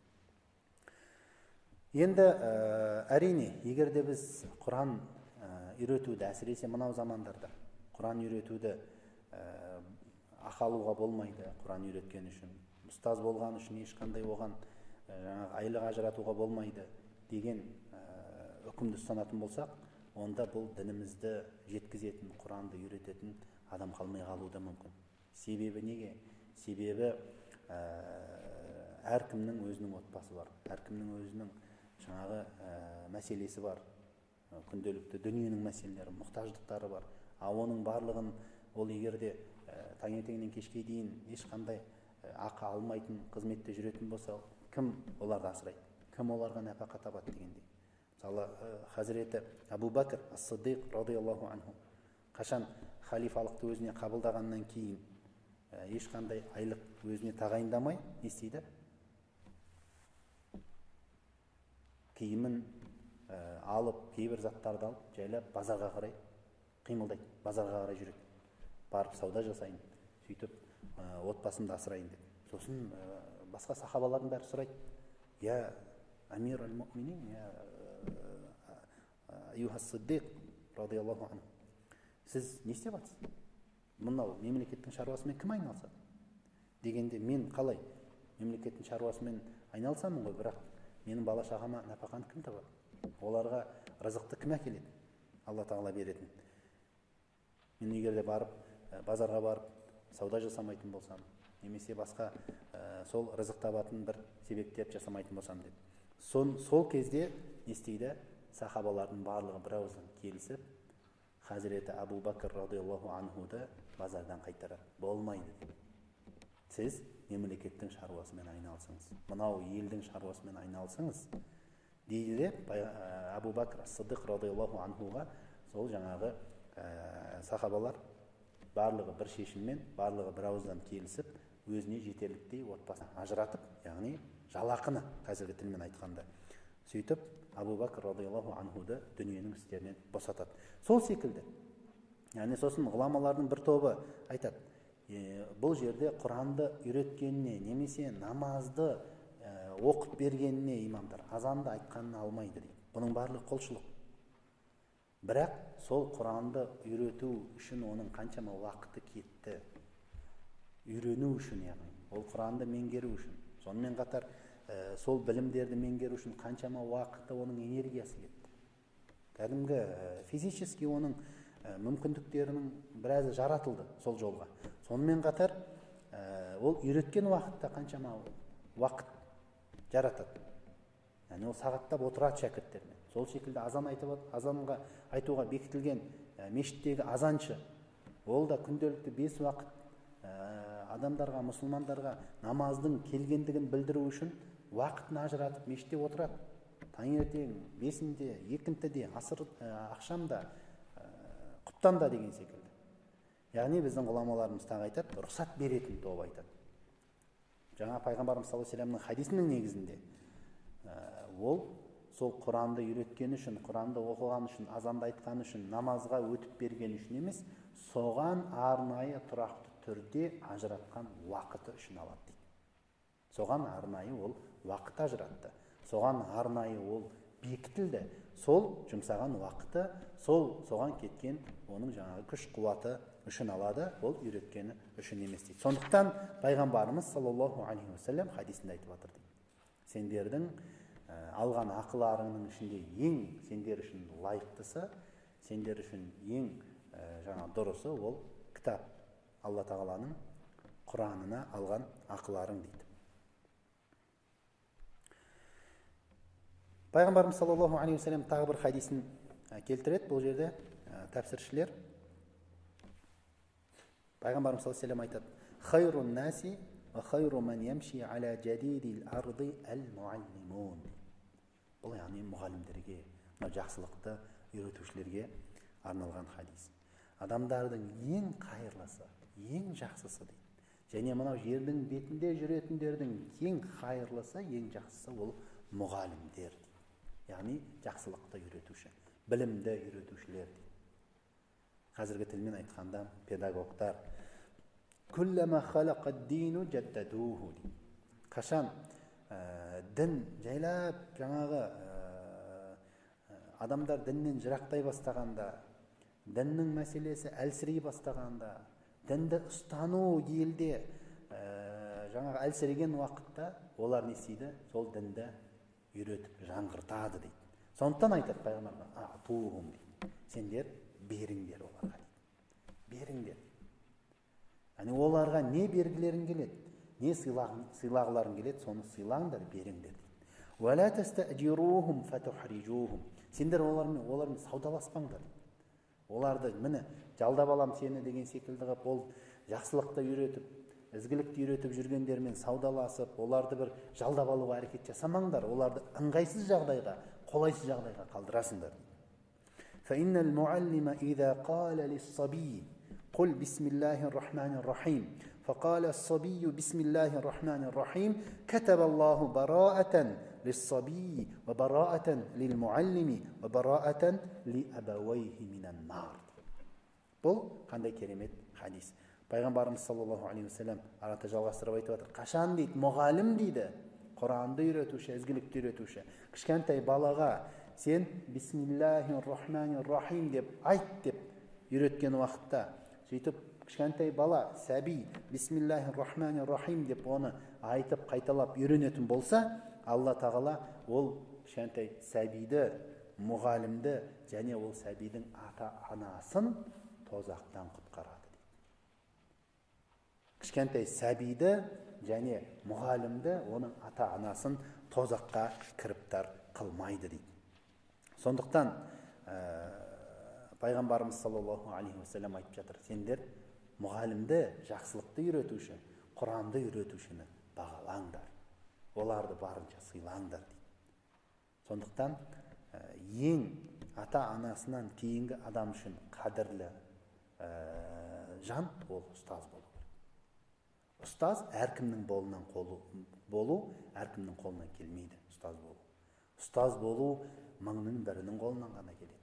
Енді ә, әрине, егер де біз Құран ә, үйретуді, әсіресе мынау замандарда Құран үйретуді ә, ақы алуға болмайды, Құран үйреткен үшін, ұстаз болған үшін ешқандай оған ә, жаңағы айлық ажыратуға болмайды деген ә, үкімді ұстанатын болсақ, онда бұл дінімізді жеткізетін, Құранды үйрететін адам қалмай қалуы да мүмкін. Себебі неге? Себебі ә, әркімнің өзінің отбасы бар, әркімнің өзінің жаңағы ә, мәселесі бар, күнделікті дүниенің мәселелері, мұқтаждықтары бар. А оның барлығын ол егерде ә, таңертеңнен кешке дейін ешқандай ә, ақы алмайтын қызметте жүретін болса, кім оларды асырайды? Кім оларға нәпақа табады дегендей. Мысалы, Хазіреті Абу Бәкір Ас-Сиддиқ радиаллаху анху қашан халифалықты өзіне қабылдағаннан кейін ә, ешқандай айлық өзіне тағайындамай не істейді? Киімін ә, алып, кейбір заттарды алып, жайлап базарға қарай қимылдайды, базарға қарай жүреді. Барып сауда жасайын, сөйтіп ә, отбасымды асырайын деп. Сосын ә, басқа сахабалардың бәрі сұрайды: "Я Амир аль-Муъминин, я Аюха Сиддиқ радиаллаху анху, сіз не істеп жатсыз? Мынау мемлекеттің шаруасымен кім айналысады?" Дегенде, мен қалай мемлекеттің шаруасымен айналысамын ғой, бірақ менің бала шағама нәпақаны кім табады? Оларға рызықты кім әкеледі? Алла тағала беретін. Мен егер де барып, базарға барып, сауда жасамайтын болсам, немесе басқа ә, сол рызық табатын бір себептер жасамайтын болсам деп. Сол, сол кезде не істейді? Сахабалардың барлығы бір ауыздан келісіп, Хазіреті Абу Бәкір радиаллаху анхуды базардан қайтарады. Болмайды деп. Сіз мемлекеттің шаруасымен айналысыңыз, мынау елдің шаруасымен айналысыңыз дейді де Абу Бәкір Ас-Сиддиқ радиаллаху анхуға сол жаңағы ә, сахабалар барлығы бір шешіммен, барлығы бір ауыздан келісіп, өзіне жетерліктей отбасын ажыратып, яғни жалақыны қазіргі тілмен айтқанда сөйтіп Абу Бәкір радиаллаху анхуды дүниенің істерінен босатады. Сол секілді, яғни сосын ғұламалардың бір тобы айтады: е, бұл жерде Құранды үйреткеніне, немесе намазды е, оқып бергеніне имамдар азанды айтқанын алмайды дейді. Бұның барлығы құлшылық. Бірақ сол Құранды үйрету үшін оның қаншама уақыты кетті, үйрену үшін, яғни ол Құранды меңгеру үшін. Сонымен қатар ә, сол білімдерді меңгеру үшін қаншама уақыты, оның энергиясы кетті. Кәдімгі ә, физически оның ә, мүмкіндіктерінің біразы жаратылды сол жолға. Сонымен қатар ә, ол үйреткен уақытта қаншама уақыт жаратады. яғни ол сағаттап отырады шәкірттермен. Сол секілді азан айтып, азанға айтуға бекітілген мешіттегі азаншы, ол да күнделікті бес уақыт адамдарға, мұсылмандарға намаздың келгендігін білдіру үшін уақытын ажыратып мешітте отырады. Таңертең бесінде, екінтіде, асыр, ақшамда, құптанда деген секілді. Яғни біздің ғұламаларымыз тағы айтады, рұқсат беретін топ айтады. Жаңа пайғамбарымыз саллаллаху алейхи вассаламның хадисінің негізінде ол сол Құранды үйреткені үшін, Құранды оқыған үшін, азанды айтқан үшін, намазға өтіп берген үшін емес, соған арнайы тұрақты түрде ажыратқан уақыты үшін алады дейді. Соған арнайы ол уақыт ажыратты. Соған арнайы ол бекітілді. Сол жұмсаған уақыты, сол соған кеткен оның жаңағы күш қуаты үшін алады, ол үйреткені үшін емес дейді. Сондықтан пайғамбарымыз саллаллаху алейхи уассалам хадисінде айтып отыр дейді. Сендердің алған ақыларыңның ішінде ең сендер үшін лайықтысы, сендер үшін ең жаңа дұрысы ол кітап, Алла тағаланың Құранына алған ақыларың дейді. Пайғамбарымыз саллаллаху алейхи уассалам тағы бір хадисін келтіреді бұл жерде тәпсіршілер. Пайғамбарымыз саллаллаху алейхи уассалам айтады: "Хайрун наси ва хайру ман ямши аля жадидил арди ал-муаллимун." Бұл яғни мұғалімдерге, жақсылықты үйретушілерге арналған хадис. Адамдардың ең қайырлысы, ең жақсысы дейді. Және мынау жердің бетінде жүретіндердің ең қайырлысы, ең жақсысы ол мұғалімдер дейді. Яғни жақсылықты үйретуші, білімді үйретушілер дейді. Қазіргі тілмен айтқанда педагогтар. Күлләмә халақад-дину жаддадуху дейді. Қашан дін жайлап жаңағы адамдар діннен жырақтай бастағанда, діннің мәселесі әлсірей бастағанда, дінді ұстану елде жаңағы әлсіреген уақытта олар не істейді? Сол дінді үйретіп жаңғыртады дейді. Сондықтан айтады пайғамбар, "Атуһум" дейді. Сендер беріңдер оларға дейді. Беріңдер. Яғни оларға не бергілерің келеді, не сыйлағыларың келеді, соны сыйлаңдар, беріңдер дейді. "Вала тастаджирухум фатухрижухум." Сендер олармен олармен саудаласпаңдар. Оларды міне жалдап алам сені деген секілді қылып, ол жақсылықты үйретіп, ізгілікті үйретіп жүргендермен саудаласып, оларды бір жалдап алуға әрекет жасамаңдар. Оларды ыңғайсыз жағдайға, қолайсыз жағдайға қалдырасыңдар. فإن المعلم إذا قال للصبي قل بسم الله الرحمن الرحيم فقال الصبي بسم الله الرحمن الرحيم كتب الله براءة للصبي وبراءة للمعلم وبراءة لأبويه من النار. Бұл қандай керемет хадис. Пайғамбарымыз саллаллаху алейхи уассалам арата жалғастырып айтып отыр. Қашан дейді, мұғалім дейді, Құранды үйретуші, ізгілікті үйретуші. Кішкентай балаға сен бисмиллахир-рахманир-рахим деп айт деп үйреткен уақытта, сөйтіп кішкентай бала, сәби бисмиллахир-рахманир-рахим деп оны айтып қайталап үйренетін болса, Алла тағала ол кішкентай сәбиді, мұғалімді және ол сәбидің ата-анасын тозақтан құтқарады. Кішкентай сәбиді және мұғалімді, оның ата-анасын тозаққа кіріптар қылмайды дейді. Сондықтан пайғамбарымыз саллаллаху алейхи уассалам айтып жатыр, сендер мұғалімді, жақсылықты үйретуші, Құранды үйретушіні бағалаңдар, оларды барынша сыйлаңдар дейді. Сондықтан ең ата-анасынан кейінгі адам үшін қадірлі жан ол ұстаз болу. Ұстаз әркімнің болынан қолы болу, әркімнің қолынан келмейді ұстаз болу. Ұстаз болу мыңның бірінің қолынан ғана келеді.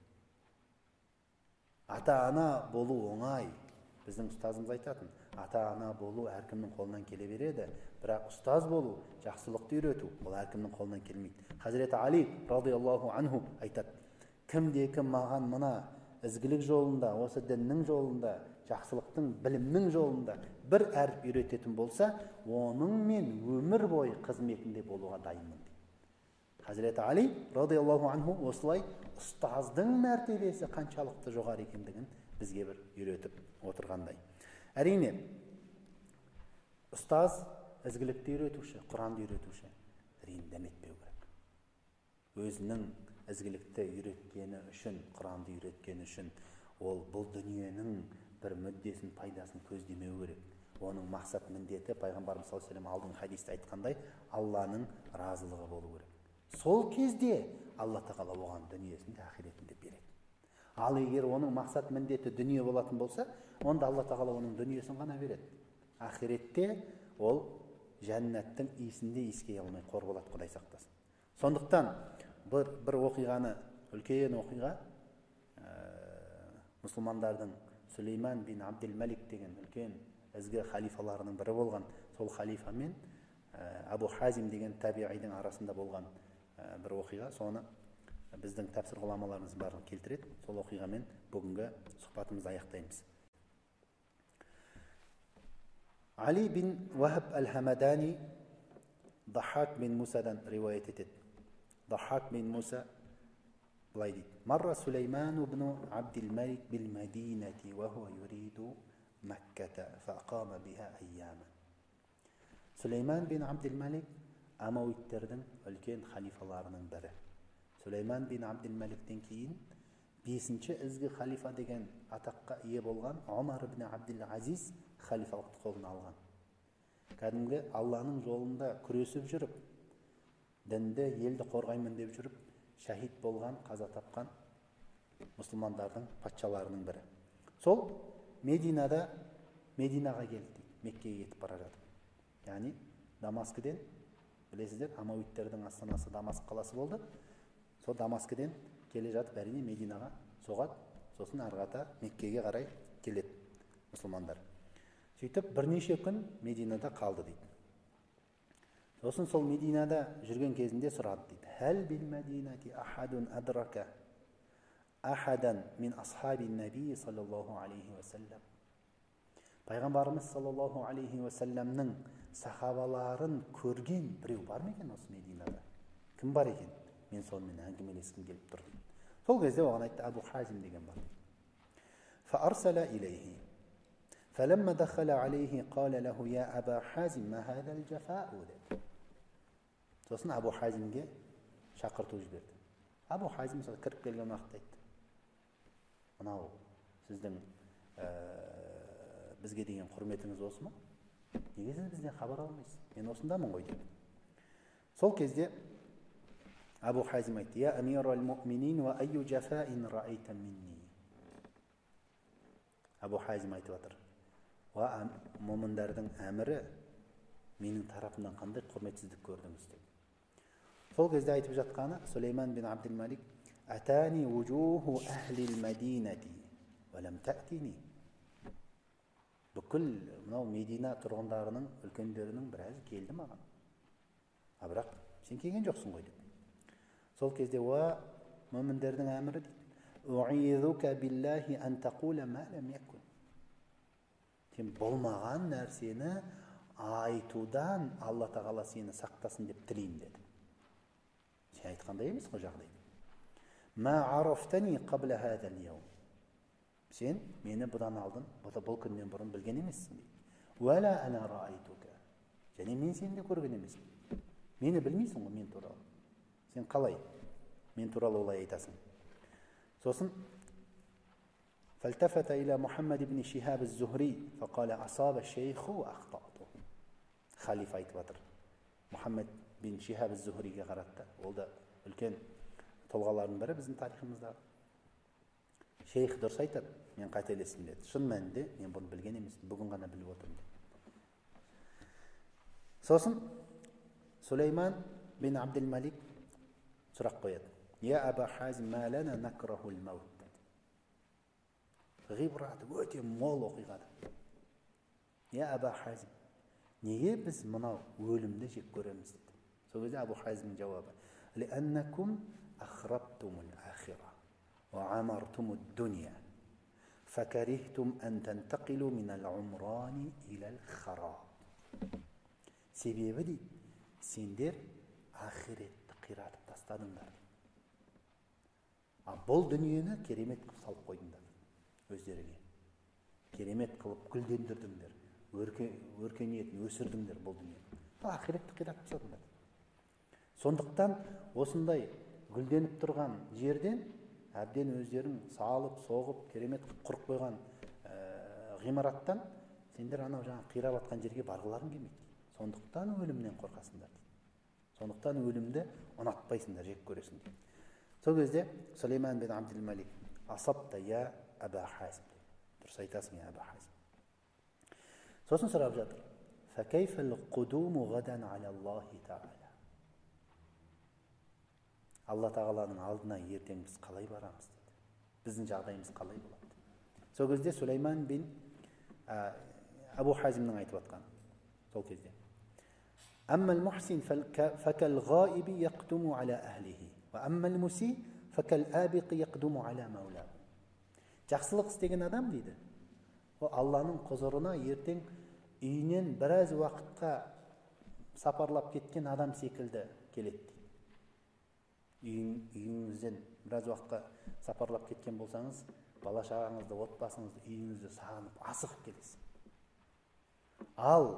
Ата-ана болу оңай. Біздің ұстазымыз айтатын, ата-ана болу әркімнің қолынан келе береді, бірақ ұстаз болу, жақсылықты үйрету, ол әркімнің қолынан келмейді. Хазіреті Али радиаллаху анху айтады, кімде кім маған мына ізгілік жолында, осы діннің жолында, жақсылықтың, білімнің жолында бір әріп үйрететін болса, оның мен өмір бойы қызметінде болуға дайынмын дейді. Хазіреті Али радиаллаху анху осылай ұстаздың мәртебесі қаншалықты жоғары екендігін бізге бір үйретіп отырғандай. Әрине, ұстаз ізгілікті үйретуші, Құранды үйретуші, ренжіметпеу керек. өзінің ізгілікті үйреткені үшін, Құранды үйреткені үшін, ол бұл дүниенің бір мүддесін, пайдасын көздемеу керек. Оның мақсат міндеті пайғамбарымыз саллаллаху алейхи ва саллям алдыңғы хадисте айтқандай, Алланың разылығы болу керек. Сол кезде Алла тағала оған дүниесін де ақиретін де береді. Ал егер оның мақсат міндеті дүние болатын болса, онда Алла тағала оның дүниесін ғана береді. Ақиретте ол жәннаттың иісінде иіскей алмай қор болады, Құдай сақтасын. Сондықтан бір, бір оқиғаны, үлкен оқиға, ә, мұсылмандардың Сүлейман бин Абдел-Малик деген үлкен ізгі халифаларының бірі болған, сол халифа мен ә, Абу Хазим деген табиғидің арасында болған ә, бір оқиға, соны біздің тәпсір ғұламаларымыз барлығы келтіреді. Сол оқиғамен бүгінгі сұхбатымызды аяқтаймыз. Али бин Вахаб әл-Хамадани Дахак бин Мусадан риуаят етеді. Дахак бин Муса былай дейді: Марра Сулейман ибн Абдел-Малик бил-Мадинати ва хуа юриду Макката фақама биха айяма. Сулейман бин Абдел-Малик Амауиттердің үлкен халифаларының бірі. Сулейман бин Абдел-Маликтен кейін бесінші ізгі халифа деген атаққа ие болған Омар ибн Абдел-Азиз халифалықты қолына алған. Кәдімгі Алланың жолында күресіп жүріп, дінді, елді қорғаймын деп жүріп, шахид болған, қаза тапқан мұсылмандардың патшаларының бірі. Сол Мединада, Мединаға келді, Меккеге кетіп бара жатыр. Яғни Дамаскіден, білесіздер, Амауиттердің астанасы Дамаск қаласы болды. Сол Дамаскіден келе жатып, әрине Мединаға соғады, сосын арғата Меккеге қарай келеді мұсылмандар. Сөйтіп бірнеше күн Мединада қалды дейді. Сосын сол Мединада жүрген кезінде сұрады дейді: Хәл бил Мәдинати ахадун адрака ахадан мин асхаби наби саллаллаху алейхи ва саллям. Пайғамбарымыз саллаллаху алейхи ва саллямның сахабаларын көрген біреу бар ма екен осы Мединада? Кім бар екен? Мен сонымен әңгімелескім келіп тұр дейді. Сол кезде оған айтты: Абу Хазим деген бар. Фаарсала илейхи. فلما دخل عليه قال له يا أبا حازم ما هذا الجفاء. Сосын Абу Хазимге шақырту жіберді. Абу Хазим кіріп келген уақытта айтты: Мынау сіздің бізге деген құрметіңіз осы ма? Неге сіз бізден хабар алмайсыз? Мен осындамын ғой деді. Сол кезде Абу Хазим айтты: Я амирал муъминин ва айю джафаин раайта минни. Абу Хазим айтып жатыр: Ва момындардың әмірі, менің тарапымнан қандай құрметсіздік көрдіңіз деп. Сол кезде айтып жатқаны Сулейман бин Абдел-Малик: Атани вужуху ахлил Мадинати ва лам та'тини. Бүкіл мынау Медина тұрғындарының, үлкендерінің біразы келді маған. А бірақ сен келген жоқсың ғой деп. Сол кезде ва момындардың әмірі дейді: У'идука биллахи ан тақула ма лам якун. Сен болмаған нәрсені айтудан Алла тағала сені сақтасын деп тілеймін деді. Сен айтқандай емес қой жағдай. Ма арафтани қабла хазал яум. Сен мені бұдан алдын, бұл күннен бұрын білген емессің дейді. Уәла ана раайтука. Және мен сені де көрген емеспін. Мені білмейсің ғой мен туралы. Сен қалай мен туралы олай айтасың? Сосын فالتفت إلى محمد بن شهاب الزهري فقال أصاب الشيخ وأخطأته. خليفة айтып жатыр. Мұхаммед бин Шихаб az-Zuhriге қаратты. Ол да үлкен тұлғалардың бірі біздің тарихымызда. Шейх дұрыс айтады, мен қателестім деді. Шын мәнінде мен бұны білген емеспін, бүгін ғана біліп отырмын деді. Сосын Сулейман бин Абдел-Малик сұрақ қояды: Я Аба Хазим ма лана накрахул маут. Ғибраты өте мол оқиғады. Я Аба Хазим, неге біз мынау өлімді жек көреміз деді. Сол кезде Абу Хазимнің жауабы: Лианнакум ахрабтумул ахира ва амартумуд дуния факарихтум ан тантақилу минал умрани илал хараб. Себебі дейді, сендер ахиретті қиратып тастадыңдар. А бұл дүниені керемет қылып салып қойдыңдар. Өздеріңе керемет қылып гүлдендірдіңдер, өркениетін өсірдіңдер бұл дүниені. Ақиретті қиратып тастадыңдар. Сондықтан осындай гүлденіп тұрған жерден әбден өздерің салып соғып керемет қылып құрып қойған ә, ғимараттан сендер анау жаңа қирап жатқан жерге барғыларың келмейді. Сондықтан өлімнен қорқасыңдар дейді. Сондықтан өлімді ұнатпайсыңдар, жек көресің дейді. Сол кезде Сулейман бен Абдул-Малик асапта я Аба Хазим, дұрыс айтасың я Аба Хазим. Сосын сұрап жатыр: فَكَيْفَ الْقُدُومُ غَدًا عَلَى اللَّهِ تَعَالَى. Алла тағаланың алдына ертең біз қалай барамыз дейді. Біздің жағдайымыз қалай болады? Сол кезде Сулейман бен Абу Хазимнің айтып атқан сол кезде: أما المحسن فكالغائب يقدم على أهله وأما المسيء فكالآبق يقدم على مولاه. Жақсылық істеген адам дейді, ол Алланың құзырына ертең үйінен біраз уақытқа сапарлап кеткен адам секілді келеді дейді. Үйіңізден біраз уақытқа сапарлап кеткен болсаңыз, бала шағаңызды, отбасыңызды, үйіңізді сағынып, асығып келесіз. Ал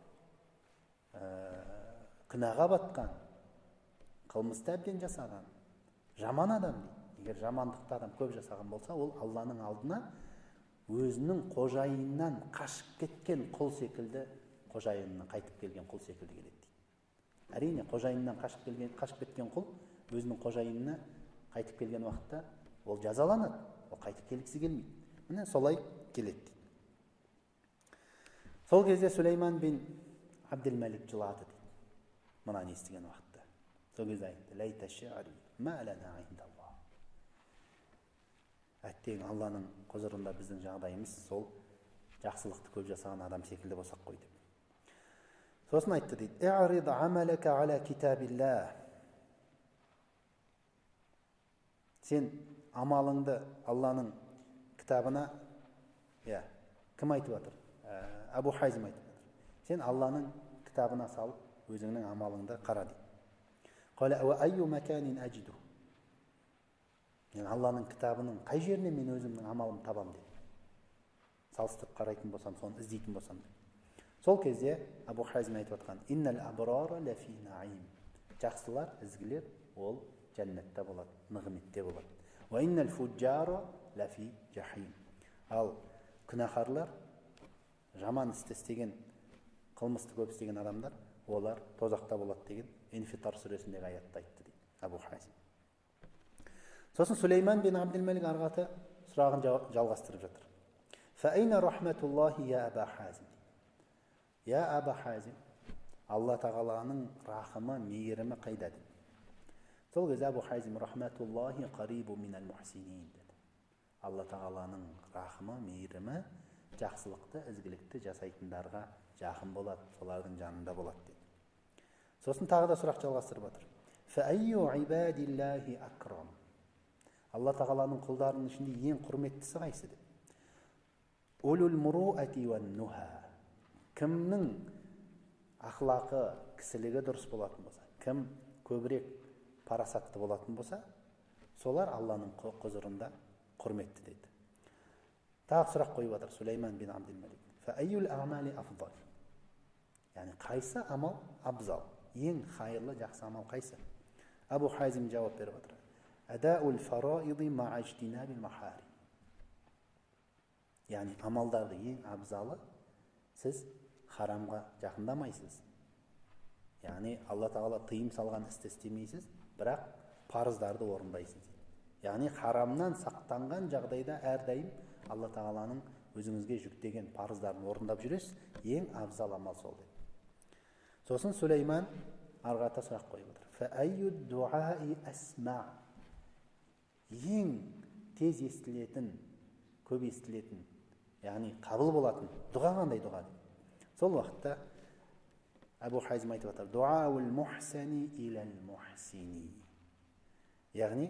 күнәға батқан, қылмысты әбден жасаған, жаман адам дейді. Егер жамандықты адам көп жасаған болса, ол Алланың алдына өзінің қожайынынан қашып кеткен құл секілді, қожайынынан қайтып келген құл секілді келеді дейді. Әрине, қожайынынан қашып келген, қашып кеткен құл өзінің қожайынына қайтып келген уақытта ол жазаланады, ол қайтып келгісі келмейді. Міне солай келеді дейді. Сол кезде Сулейман бен Абдул-Малик жылады дейді, мынаны естіген уақытта. Сол кезде айтты: лайта ши'ри ма лана индаллах. Әттең Алланың құзырында біздің жағдайымыз сол жақсылықты көп жасаған адам секілді болсақ қой деп. Сосын айтты дейді: и'рид амалака аля китабилlah. Сен амалыңды Алланың кітабына, я, кім айтып жатыр? Абу Хазим айтып жатыр. Сен Алланың кітабына салып, өзіңнің амалыңды қара дейді. Қала ва айю маканин аджиду. Мен Алланың кітабының қай жерінен мен өзімнің амалымды табам деді. Салыстырып қарайтын болсам, соны іздейтін болсам деді. Сол кезде Абу Хазим айтып жатқан: иннал абрара лафи наим. Жақсылар, ізгілер ол жәннатта болады, нығметте болады. Ва иннал фуджара лафи жахим. Ал күнәһарлар, жаман істі істеген, қылмысты көп істеген адамдар, олар тозақта болады деген Инфитар сүресіндегі аятты айтты дейді Абу Хазим. Сосын Сулейман бен Абдул-Малик арғаты сұрағын жалғастырып жатыр. Фаайна рахматуллахи я Аба Хазим. Я Аба Хазим, Алла тағаланың рахымы, мейірімі қайда дейді. Сол кезде Абу Хазим рахматуллахи қарибу минал мухсинин деді. Алла тағаланың рахымы, мейірімі жақсылықты, ізгілікті жасайтындарға жақын болады, солардың жанында болады деді. Сосын тағы да сұрақ жалғастырып жатыр. Фаайю ибадиллахи акрам. Алла тағаланың құлдарының ішінде ең құрметтісі қайсы деп. Улул муруати ван нуха. Кімнің ақлақы, кісілігі дұрыс болатын болса, кім көбірек парасатты болатын болса, солар Алланың құзырында құрметті дейді. Тағы сұрақ қойып жатыр Сулейман бен Абдул-Малик. Фаайюл амали афдал. Яғни қайсы амал абзал? Ең хайырлы, жақсы амал қайсы? Абу Хазим жауап беріп жатыр. Адаул фараиди ма'ажтинабил махари. Яғни амалдарды ең абзалы сіз харамға жақындамайсыз. Яғни Алла тағала тыйым салған істі істемейсіз, бірақ парыздарды орындайсыз. Яғни харамнан сақтанған жағдайда әрдайым Алла тағаланың өзіңізге жүктеген парыздарын орындап жүресіз, ең абзал амал сол деп. Сосын Сулейман арғата сұрақ қойып отыр. Фаайю дуаи асма. Ең тез естілетін, көп естілетін, яғни қабыл болатын дұға қандай дұға деп. Сол уақытта Абу Хазим айтып отыр. Дуаул мухсани илал мухсини. Яғни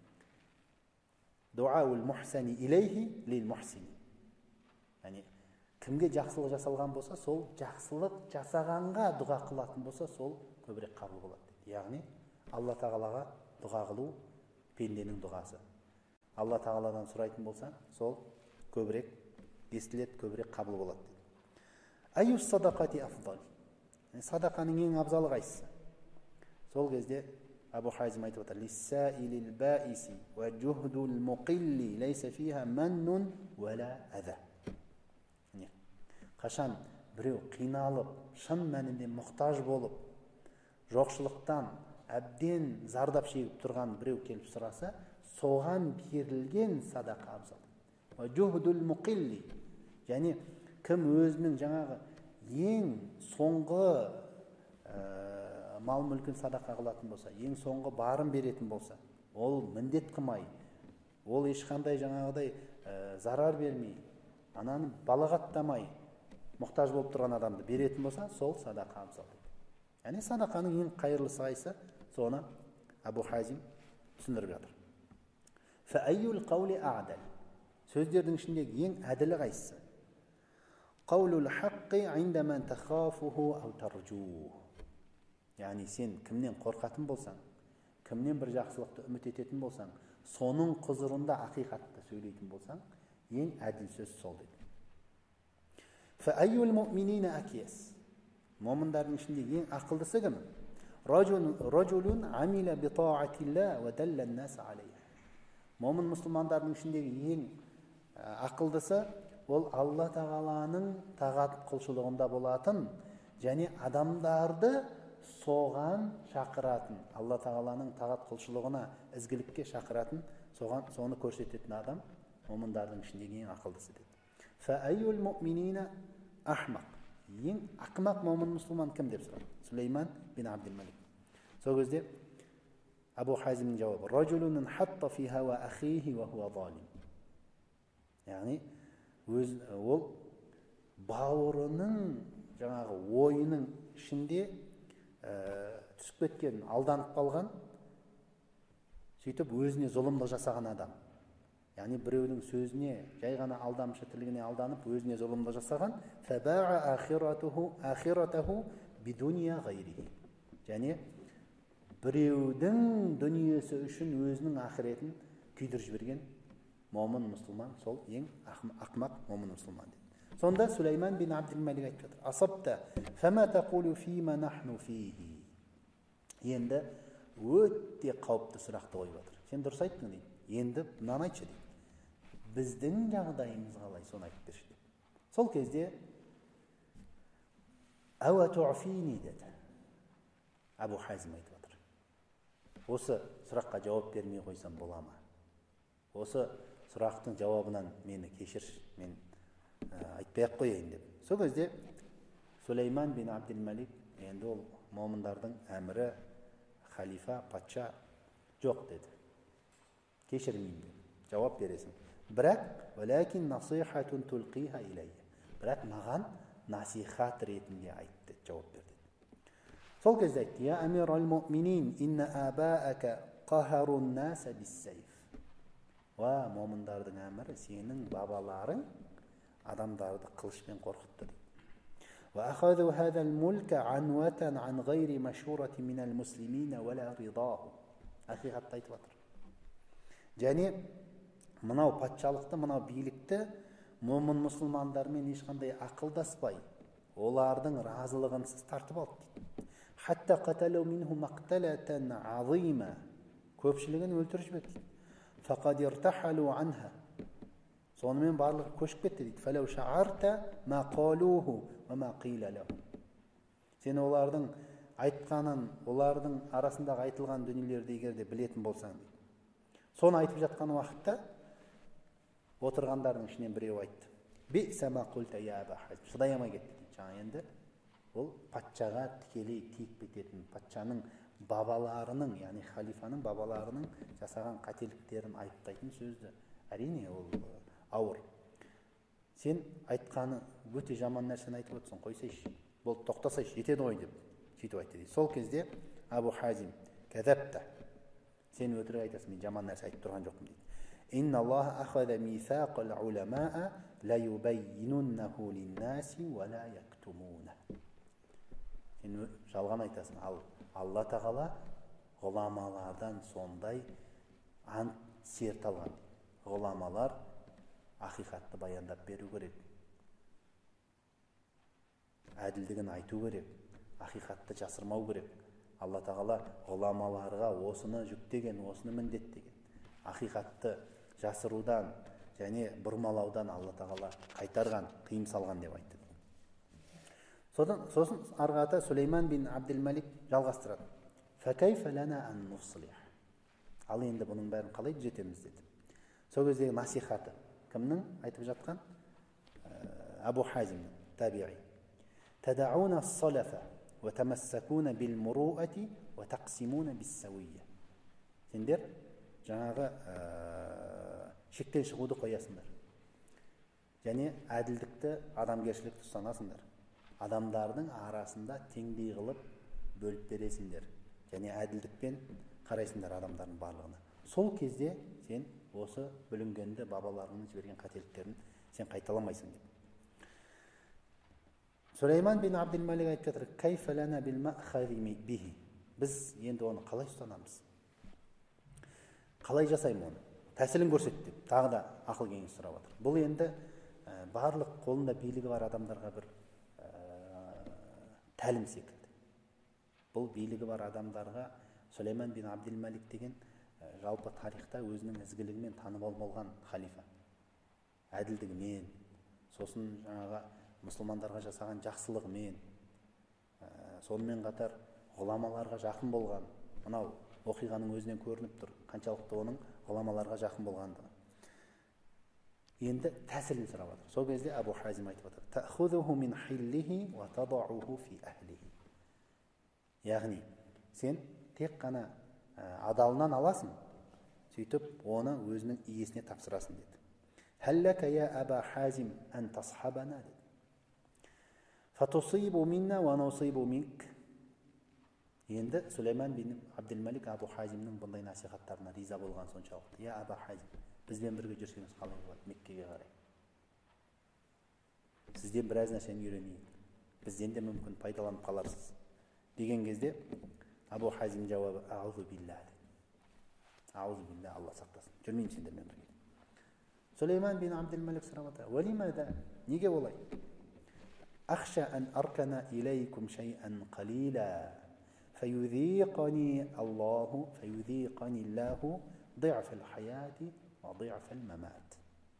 дуаул мухсани илейхи лил мухсини. Яғни кімге жақсылық жасалған болса, сол жақсылық жасағанға дұға қылатын болса, сол көбірек қабыл болады дейді. Яғни Алла тағалаға дұға қылу пенденің дұғасы. Алла тағаладан сұрайтын болса, сол көбірек естіледі, көбірек қабыл болады дейді. Айю садақати афдал. Садақаның ең абзалы қайсысы? Сол кезде Абу Хазим айтып отыр: "Лиссаилил баиси ва жухдул муқилли лейса фиха маннун вала аза." Қашан біреу қиналып, шын мәнінде мұқтаж болып, жоқшылықтан әбден зардап шегіп тұрған біреу келіп сұраса, соған берілген садақа абзал. Ва жухдул муқилли, және кім өзінің жаңағы ең соңғы ә, мал мүлкін садақа қылатын болса, ең соңғы барын беретін болса, ол міндет қылмай, ол ешқандай жаңағыдай ә, зарар бермей, ананы балағаттамай, мұқтаж болып тұрған адамды беретін болса, сол садақа абзал дейді. Яғни садақаның ең қайырлысы қайсы, соны Абу Хазим түсіндіріп жатыр. Фәайюл қаули аъдал, сөздердің ішіндегі ең әділі қайсысы? Қаулул хаққи инда ман тахафуху ау таржух. Яғни сен кімнен қорқатын болсаң, кімнен бір жақсылықты үміт ететін болсаң, соның құзырында ақиқатты сөйлейтін болсаң, ең әділ сөз сол дейді. Фәайюл муъминина акияс, момындардың ішінде ең ақылдысы кім? Ражулун амила би таатилла ва далла ан-нас алейха. Момын мұсылмандардың ішіндегі ең ақылдысы ол Алла тағаланың тағат құлшылығында болатын және адамдарды соған шақыратын, Алла тағаланың тағат құлшылығына, ізгілікке шақыратын, соған соны көрсететін адам момындардың ішіндегі ең ақылдысы деді. Фәайюл муъминина ахмақ, ең ақымақ момын мұсылман кім деп сұрады? Сулейман бин Абдул-Малик. Сол кезде Абу Хазимнің жауабы: ражулун хатта фи хава ахихи ва хуа залим. Яғни өз ол бауырының жаңағы ойының ішінде ә, түсіп кеткен, алданып қалған, сөйтіп өзіне зұлымдық жасаған адам. Яғни біреудің сөзіне, жай ғана алдамшы тілігіне алданып, өзіне зұлымдық жасаған. Фаба'a ахиратуху ахиратаху бидуния гайрихи. Және біреудің дүниесі үшін өзінің ақыретін күйдіріп жіберген момын мұсылман, сол ең ақымақ момын мұсылман дейді. Сонда Сулейман бин Абдул-Малик айтып жатыр: "Асабта, фама тақулу фима нахну фихи." Енді өте қауіпті сұрақты қойып жатыр. Сен дұрыс айттың дейді. Енді мынаны айтшы дейді. Біздің жағдайымыз қалай, соны айтып берші дейді. Сол кезде "Ава ту'фини" деді. Абу Хазим айтып жатыр: "Осы сұраққа жауап бермей қойсам бола ма? Осы сұрақтың жауабынан мені кешірші, мен ә, айтпай-ақ қояйын" деп. Сол кезде Сулейман бин Абдул-Малик, енді ол момындардың әмірі, халифа, патша жоқ деді. Кешірмеймін деп. Жауап бересің. Бірақ "Валакин насихатун тулқиха илайя." Бірақ маған насихат ретінде айт деді, жауап бер деді. Сол кезде айтты: "Я амирал муъминин, инна абаака қахарун наса биссайф." Ва, момындардың әмірі, сенің бабаларың адамдарды қылышпен қорқытты дейді. "Ва ахаду хазал мулка анватан ан гайри машурати минал муслимина вала ридаху." Ақиқатты айтып жатыр. Және мынау патшалықты, мынау билікті момын мұсылмандармен ешқандай ақылдаспай, олардың разылығынсыз тартып алды дейді. "Хатта қаталу минху мақталатан азима." Көпшілігін өлтіріп жіберді. "Фақад иртахалу анха." Сонымен барлығы көшіп кетті дейді. "Фалау шаарта ма қалуху ва ма қила лаху." Сен олардың айтқанын, олардың арасындағы айтылған дүниелерді егер де білетін болсаң дейді. Соны айтып жатқан уақытта отырғандардың ішінен біреу айтты: "Би'са ма қулта я Аба Хазим." Шыдай алмай кетті дейді. Жаңа енді ол патшаға тікелей тиіп кететін, патшаның бабаларының, яғни халифаның бабаларының жасаған қателіктерін айыптайтын сөзді. Әрине ол ауыр. Сен айтқаны өте жаман нәрсені айтып отырсың, қойсайшы, болды, тоқтасайшы, жетеді ғой деп сөйтіп айтты дейді. Сол кезде Абу Хазим: "Казабта." Сен өтірік айтасың, мен жаман нәрсе айтып тұрған жоқпын дейді. "Инна Аллаха ахада мисақал уламаа ла юбаййинуннаху линнаси ва ла яктумуна." Сен жалған айтасың, ал Алла тағала ғұламалардан сондай ант серт алған. Ғұламалар ақиқатты баяндап беру керек, әділдігін айту керек, ақиқатты жасырмау керек. алла тағала ғұламаларға осыны жүктеген, осыны міндеттеген. Ақиқатты жасырудан және бұрмалаудан алла тағала қайтарған, тыйым салған деп айтты. Содан, сосын арғата Сулейман бин Абдул-Малик жалғастырады. Факайфа лана ан нуслих. Ал енді бұның бәрін қалай түзетеміз деді. Сол кездегі насихаты кімнің айтып жатқан? Абу Хазим табиғи. Тадауна ас-салафа ва тамассакуна бил муруати ва тақсимуна бис сауия. Сендер жаңағы шектен шығуды қоясыңдар. Және әділдікті, адамгершілікті ұстанасыңдар. Адамдардың арасында теңдей қылып бөліп бересіңдер. Және әділдікпен қарайсыңдар адамдардың барлығына. Сол кезде сен осы бүлінгенді, бабаларының жіберген қателіктерін сен қайталамайсың деп. Сулейман бин Абдул-Малик айтып жатыр: "Кайфа лана бил мa'хази бихи." Біз енді оны қалай ұстанамыз? Қалай жасаймыз оны? Тәсілін көрсет деп тағы да ақыл кеңес сұрап отыр. Бұл енді барлық қолында билігі бар адамдарға бір тәлім секілді. Бұл билігі бар адамдарға Сулейман бин Абдул-Малик деген жалпы тарихта өзінің ізгілігімен танымал болған халифа. Әділдігімен, сосын жаңағы мұсылмандарға жасаған жақсылығымен, сонымен қатар ғұламаларға жақын болған. Мынау оқиғаның өзінен көрініп тұр, қаншалықты оның ғұламаларға жақын болғандығы. Енді тәсілін сұрап отыр. Сол кезде Абу Хазим айтып отыр: "Тахузуху мин хиллихи ва тадауху фи ахлихи." Яғни сен тек қана адалынан аласың, сөйтіп оны өзінің иесіне тапсырасың деді. "Халлака я Аба Хазим ан тасхабана" деді. "Фатусибу минна ва нусибу минк." Енді Сулейман бин Абдул-Малик Абу Хазимнің бұндай насихаттарына риза болған соншалықты: "Я Аба Хазим, бізбен бірге жүрсеңіз қалай болады Меккеге қарай? Сізден біраз нәрсені үйренейік. Бізден де мүмкін пайдаланып қаларсыз." Деген кезде Абу Хазим жауабы: "Аузу билля." Аузу билля, Алла сақтасын. Жүрмеймін сендермен бірге. Сулейман бин Абдул-Малик сұрап отыр: "Валимада? Неге олай?" "Ахша ан аркана илейкум шай'ан қалила, фаюзиқани Аллаху, фаюзиқани Аллаху ضعف الحياة وضعف الممات."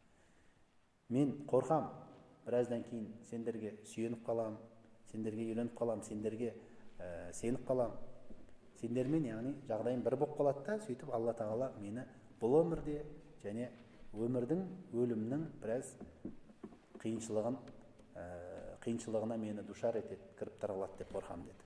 Мен қорқам, біраздан кейін сендерге сүйеніп қалам, сендерге үйленіп қалам, сендерге сеніп қалам. Сендермен, яғни жағдайым бір болып қалады да, сөйтіп Алла тағала мені бұл өмірде және өмірдің, өлімнің біраз қиыншылығын, қиыншылығына мені душар етеді, кіріп тығылады деп қорқам деді.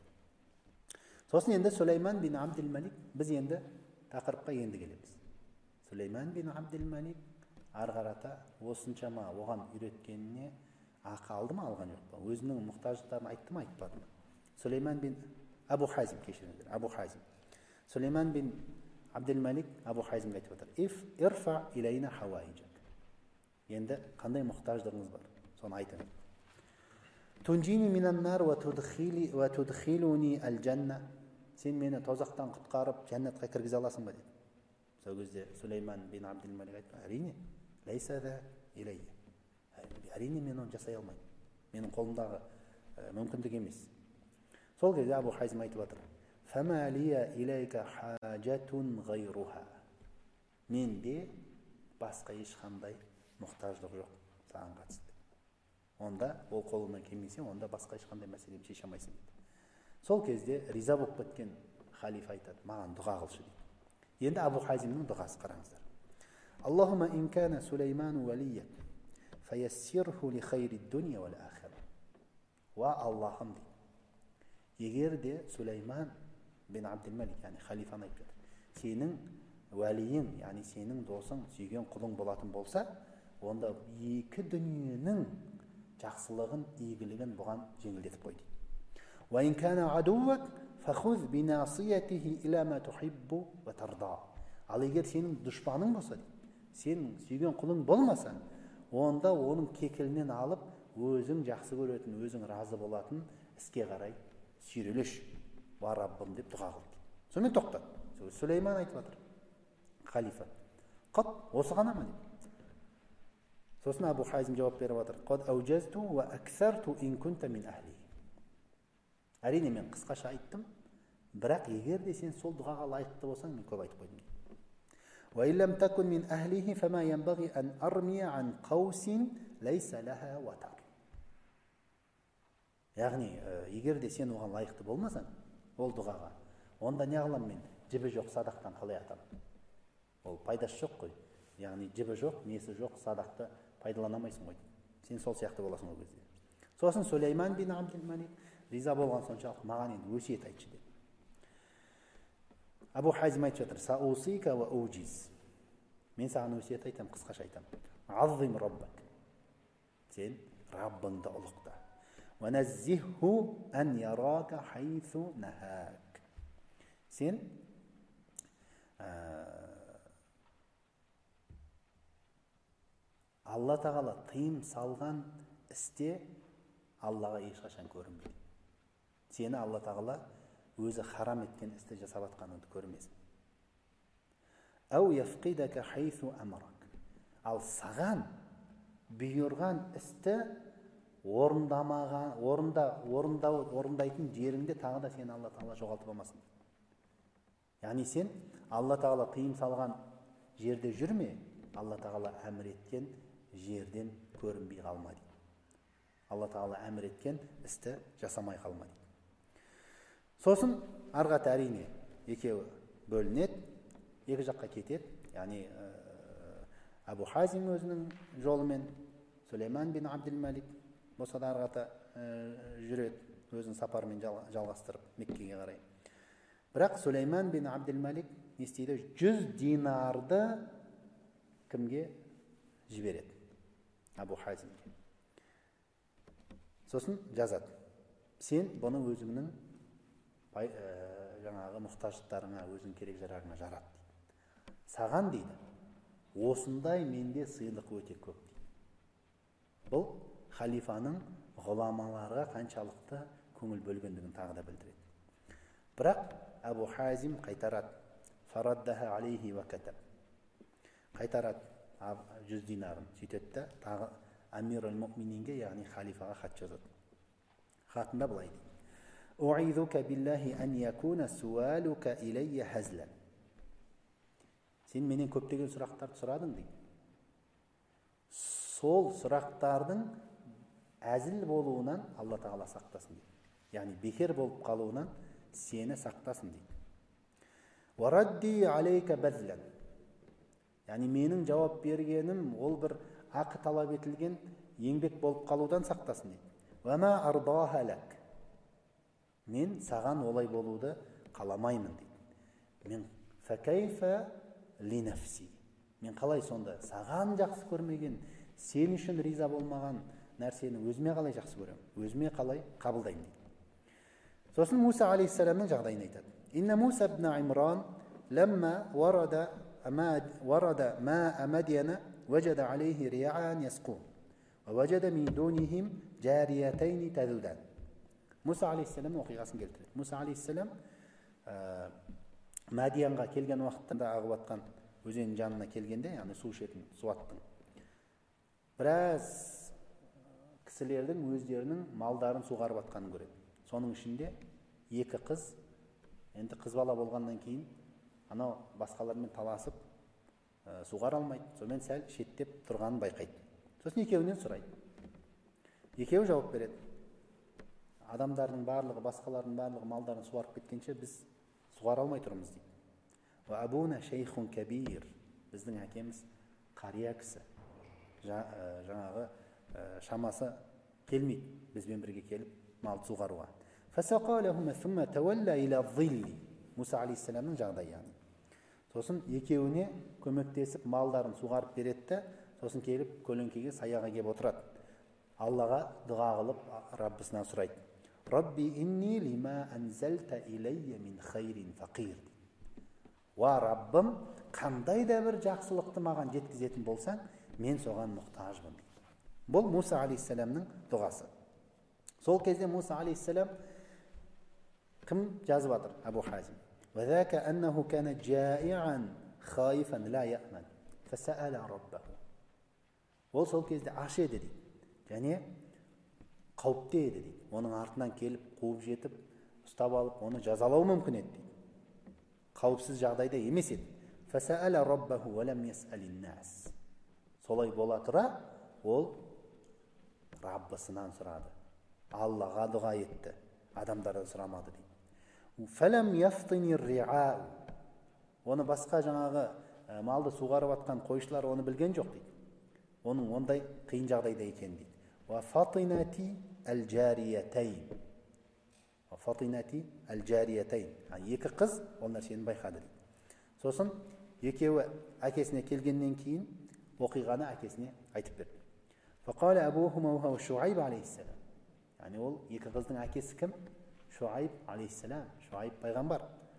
Сосын енді Сулейман бин Абдул-Малик, біз енді тақырыпқа енді келеміз. Сулейман бин Абдул-Малик арғарата осыншама оған үйреткеніне ақы алды ма, алған жоқ па? Өзінің мұқтаждықтарын айтты ма, айтпады ма? Сулейман бин Абу Хазим, кешіріңіздер, Абу Хазим. Сулейман бин Абдул-Малик Абу Хазимге айтып отыр: "Иф ирфа илайна хаваиджак." Енді қандай мұқтаждығыңыз бар, соны айтыңыз. "Тунжини минан нар ва tudkhili ва tudkhiluni al-janna." Сен мені тозақтан құтқарып, жәннатқа кіргізе аласың ба деді. Сол кезде Сулейман бин Абдул-Малик айтты: "Әрине, лайса да илайя." Әрине, мен оны жасай алмаймын. Менің қолымдағы мүмкіндік емес. Сол кезде Абу Хазим айтып отыр: "Фама лия илайка хажатун гайруха." Менде басқа ешқандай мұқтаждық жоқ саған қатысты. Онда ол қолыңнан келмесе, онда басқа ешқандай мәселені шеше алмайсың дейді. Сол кезде риза болып кеткен халифа айтады: "Маған дұға қылшы" дейді. Енді Абу Хазимнің дұғасы қараңыздар. "Аллахума ин кана Сулейману валияк, фаяссирху ли хайри дуния вал ахира." Ва Аллахым дейді, егер де Сулейман бин Абдул-Малик, яғни халифаны айтып жатыр, сенің уәлиің, яғни сенің досың, сүйген құлың болатын болса, онда екі дүниенің жақсылығын, игілігін бұған жеңілдетіп қой дейді. "Ва ин кана адуак, фахуз бинасиятихи иля ма тухиббу ва тарда." Ал егер сенің дұшпаның болса дейді, сенің сүйген құлың болмаса, онда оның кекілінен алып, өзің жақсы көретін, өзің разы болатын іске қарай сүйрелеш. "Ва Раббым" деп дұға қылды. Сонымен тоқтады. Сулейман айтып жатыр, халифа: "Қат, осы ғана ма?" дейді. Сосын Абу Хазим жауап беріп жатыр: "Қад аужазту ва аксарту ин кунта мин ахли." Әрине, мен қысқаша айттым, бірақ егер де сен сол дұғаға лайықты болсаң, мен көп айтып қойдым дейді. وَإِن لَمْ تَكُنْ مِنْ أَهْلِهِ فَمَا يَنْبَغِي أَنْ أَرْمِيَ عَنْ قَوْسٍ لَيْسَ لَهَا وَتَرٍ. Яғни, егер де сен оған лайықты болмасаң, ол дұғаға, онда не қылам мен? Жібі жоқ садақтан қалай атамын? Ол пайдасы жоқ қой. Яғни жібі жоқ, несі жоқ, садақты пайдаланамайсың ғой. Сен сол сияқты боласың ол кезде. Сосын Сулейман бин Абдул-Малик риза болған соншалық маған енді өсиет айтшы деді. Абу Хазим айтып жатыр: "Саусика ва уджиз." Мен саған өсиет айтам, қысқаша айтам. Аззим раббак. Сен Раббыңды ұлықта. Ва наззиху ан ярака хайсу нахак. Сен Алла тағала тыйым салған істе Аллаға ешқашан көрінбейді. Сені Алла тағала өзі харам еткен істі жасап атқаныңды көрмесін. Ау яфқидака хайсу амарак. Ал саған бұйырған істі орындамаған, орында, орындау, орындайтын жеріңде тағы да сені Алла тағала жоғалтып алмасын. Яғни сен Алла тағала тыйым салған жерде жүрме, Алла тағала әмір еткен жерден көрінбей қалма дейді. Алла тағала әмір еткен істі жасамай қалма дейді. Сосын арғат әрине екеуі бөлінеді, екі жаққа кетеді. Яғни Абу Хазим өзінің жолымен, Сулейман бин Абдул-Малик болса да арғата жүреді, өзінің сапарымен жалғастырып Меккеге қарай. Бірақ Сулейман бин Абдул-Малик не істейді? жүз динарды кімге жібереді? Абу Хазимге. Сосын жазады: сен бұны өзіңнің жаңағы мұқтаждықтарыңа, өзің керек жарағыңа жарат дейді. Саған дейді, осындай менде сыйлық өте көп дейді. Бұл халифаның ғұламаларға қаншалықты көңіл бөлгендігін тағы да білдіреді. Бірақ Абу Хазим қайтарады. Фараддаха алейхи ва катаб. Қайтарады жүз динарын. Сөйтеді, тағы Амир аль-Муъмининге, яғни халифаға хат жазады. Хатында былай дейді: "У'идука биллахи ан якуна суалука илайя хазлан." Сен менен көптеген сұрақтарды сұрадың дейді. Сол сұрақтардың әзіл болуынан Алла тағала сақтасын дейді. Яғни бекер болып қалуынан сені сақтасын дейді. "Варадди алейка базлан." Яғни менің жауап бергенім ол бір ақы талап етілген еңбек болып қалудан сақтасын дейді. "Вама ардаха лак." Мен саған олай болуды қаламаймын дейді. Мен факайфа ли нафси. Мен қалай сонда саған жақсы көрмеген, сен үшін риза болмаған нәрсені өзіме қалай жақсы көремін, өзіме қалай қабылдаймын дейді. Сосын Муса алейхиссаламның жағдайын айтады. "Инна Муса ибн Имран ламма варада ورد ماء مدين وجد عليه ريعان يسقون ووجد من دونهم جاريتين تذودان." Муса алейхиссалам оқиғасын келтіреді. Муса алейхиссалам Мадиянға келген уақытта ағып атқан өзеннің жанына келгенде, яғни су ішетін суаттың, біраз кісілердің өздерінің малдарын суғарып атқанын көреді. Соның ішінде екі қыз, енді қыз бала болғаннан кейін анау басқалармен таласып суғара алмайды. Сонымен сәл шеттеп тұрғанын байқайды. Сосын екеуінен сұрайды. Екеуі жауап береді: "Адамдардың барлығы, басқалардың барлығы малдарын суарып кеткенше біз суғара алмай тұрмыз" дейді. "Ва абуна шейхун кабир." Біздің әкеміз қария кісі. Жаңағы шамасы келмейді бізбен бірге келіп малды суғаруға. "Фасақа лахума сумма тавалла иля зилли." Муса алейхиссаламның жағдайы. Сосын екеуіне көмектесіп малдарын суғарып береді, сосын келіп көлеңкеге, саяға келіп отырады. Аллаға дұға қылып Раббысынан сұрайды: "Рабби инни лима анзалта илайя мин хайрин фақир." "Ва Раббым, қандай да бір жақсылықты маған жеткізетін болсаң, мен соған мұқтажбын." Бұл Муса алейхиссаламның дұғасы. Сол кезде Муса алейхиссалам кім жазып жатыр? Абу Хазим. وذاك أنه كان جائعا خائفا لا يأمن فسأل ربه. Ол сол кезде аш еді дейді. Және қауіпте еді дейді. Оның артынан келіп қуып жетіп ұстап алып оны жазалау мүмкін еді дейді. Қауіпсіз жағдайда емес еді. Фасаала раббаху ва лам ясалин нас. Солай бола тұра ол Раббысынан сұрады. Аллаға дұға етті. Адамдардан сұрамады дейді. Фалам яфтини риау. Оны басқа жаңағы малды суғарып атқан қойшылар оны білген жоқ дейді. Оның ондай қиын жағдайда екен дейді. Ва фатинати ал-жариятайн. Ва фатинати ал-жариятайн. Екі қыз ол нәрсені байқады дейді. Сосын екеуі әкесіне келгеннен кейін оқиғаны әкесіне айтып берді. Фақала абухума ва Шуайб алейхиссалам. Яғни ол екі қыздың әкесі кім? Шуайб алейхиссалам, Шуайб пайғамбар.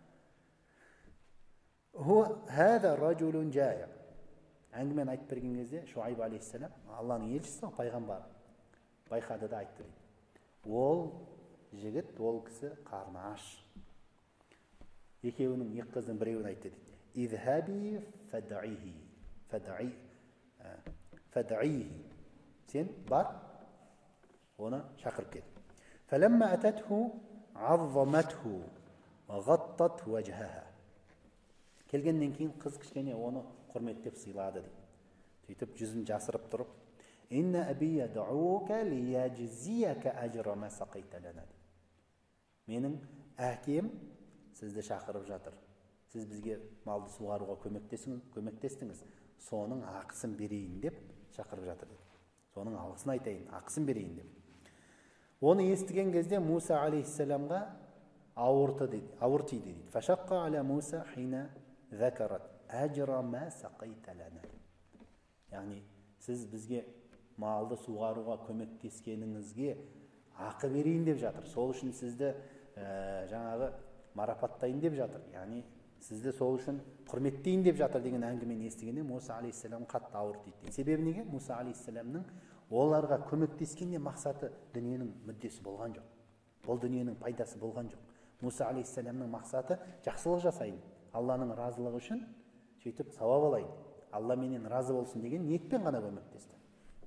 Хада ражулун жая. Әңгімені айтып берген кезде Шуайб алейхиссалам, Алланың елшісі, пайғамбар, байқады да айтты дейді. Ол жігіт, ол кісі қарны аш. Екеуінің екі қыздың біреуін айтты дейді. Изхаби фад'ихи. Фад'и фад'ихи. Сен бар, оны шақырып кел. Фаламма ататху аззаматху ва гаттат вajhaha. Келгеннен кейін қыз кішкене оны құрметтеп сыйлады дейді. Сөйтіп жүзін жасырып тұрып, инна аби яд'ука лияджзияка ажра ма сақайта лана. Менің әкем сізді шақырып жатыр. Сіз бізге малды суғаруға көмектестіңіз. Соның ақысын берейін деп шақырып жатыр дейді. Соның алғысын айтайын, ақысын берейін деп. Оны естіген кезде Муса алейхиссаламға ауырты дейді, ауыр тиді дейді. Фашаққа аля Муса хина закарат ажра ма сақайта лана. Яғни сіз бізге малды суғаруға көмектескеніңізге ақы берейін деп жатыр. Сол үшін сізді ә, жаңағы марапаттайын деп жатыр. Яғни сізді сол үшін құрметтейін деп жатыр деген әңгімені естігенде Муса алейхиссалам қатты ауырды дейді. Себебі неге? Муса алейхиссаламның оларға көмектескенде мақсаты дүниенің мүддесі болған жоқ. Бұл дүниенің пайдасы болған жоқ. Муса алейхиссаламның мақсаты жақсылық жасайын, Алланың разылығы үшін сөйтіп сауап алайын, Алла менен разы болсын деген ниетпен ғана көмектесті.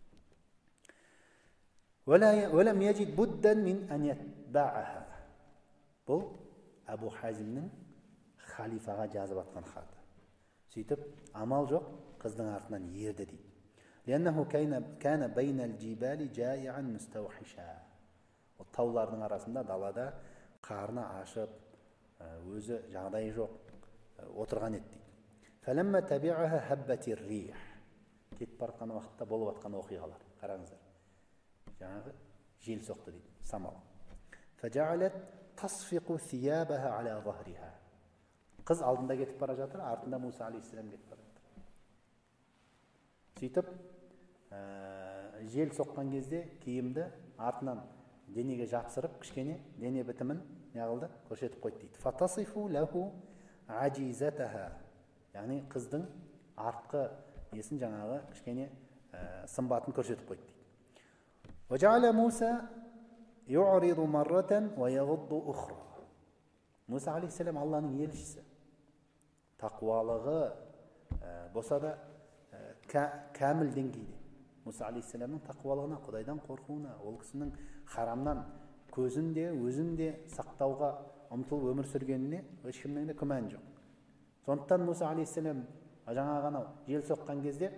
Валам яджид буддан мин ан ятба'аха. Бұл Абу Хазимнің халифаға жазып атқан хаты. Сөйтіп амал жоқ, қыздың артынан ерді дейді. Лианнаху кана байнал джибали жаи'ан мустаухиша. Ол таулардың арасында далада қарны ашып, өзі жағдайы жоқ отырған еді дейді. Фаламма таби'аха хаббатир рих. Кетіп барған уақытта болып атқан оқиғалар. Қараңыздар. Жаңағы жел соқты дейді, самал. Фажаалат тасфиқу сиябаха аля захриха. Қыз алдында кетіп бара жатыр, артында Муса алейхиссалам кетіп бара жатыр. Сөйтіп, жел соққан кезде киімді артынан денеге жапсырып, кішкене дене бітімін неғылды көрсетіп қойды дейді. Фатасифу лаху ажизатаха. Яғни қыздың артқы несін жаңағы кішкене сымбатын көрсетіп қойды дейді. Важаала Муса ю'риду марратан ва яғудду ухра. Муса алейхиссалам Алланың елшісі. Тақуалығы болса да кәміл деңгейде. Муса алейхиссаламның тақуалығына, Құдайдан қорқуына, ол кісінің харамнан көзін де, өзін де сақтауға ұмтылып өмір сүргеніне ешкімнің де күмән жоқ. Сондықтан Муса алейхиссалам жаңа ғана жел соққан кезде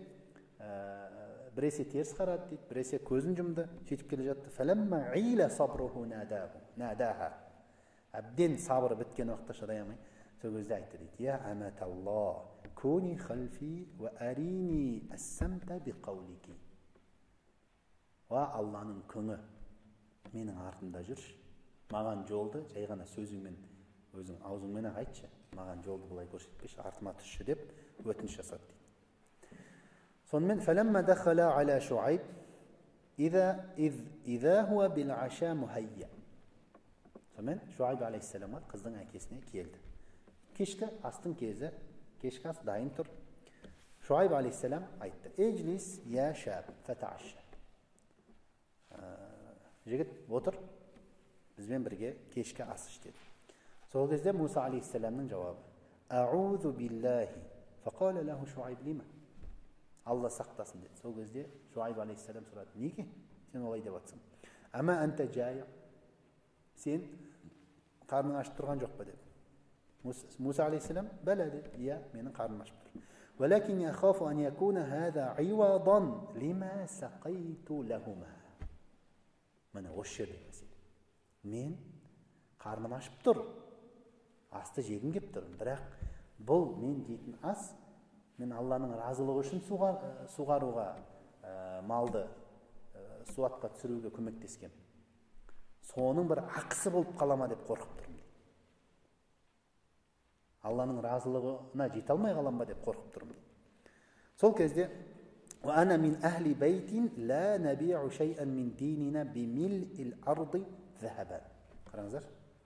біресе теріс қарады дейді, біресе көзін жұмды, сөйтіп келе жатты. Фаламма иля сабруху надаха. Әбден сабыры біткен уақытта шыдай алмай, сол кезде айтты дейді. Я аматаллах, куни халфи ва арини ассамта биқаулики. Ва Алланың күңі менің артымда жүрші. Маған жолды жай ғана сөзіңмен, өзің аузыңмен ақ айтшы. Маған жолды бұлай көрсетпеші, артыма түсші деп өтініш жасады дейді. Сонымен фаламма дахала аля Шуайб иза иза хуа бил аша мухайя. Сонымен Шуайб алейхиссаламға қыздың әкесіне келді. Кешкі астың кезі, кешкі ас дайын тұр. Шуайб алейхиссалам айтты: "Эжлис я шаб фаташа." Жігіт отыр, бізбен бірге кешкі ас іш деді. Сол кезде Муса алейхиссаламның жауабы: "Аузу биллахи." Фақала лаху Шуайб лима. Алла сақтасын деді. Сол кезде Шуайб алейхиссалам сұрады: "Неге сен олай деп жатсың? Ама анта жая?" Сен қарның ашып тұрған жоқ па деді. Муса алейхиссалам бәлә деді. Иә, менің қарным ашып тұр. Валакин яхафу ан якуна хаза айвадан лима сақайту лахума. Міне осы жерде мәселе. Мен қарным ашып тұр. Асты жегім кеп тұр. Бірақ бұл мен жейтін ас, мен Алланың разылығы үшін суғаруға, малды суатқа түсіруге көмектескен. Соның бір ақысы болып қалама деп қорқып тұрмын. Алланың разылығына жете алмай қалам ба деп қорқып тұрмын. Сол кезде وأنا من أهل بيت لا نبيع شيئا من ديننا بملء الأرض ذهبا. Қараңыздар.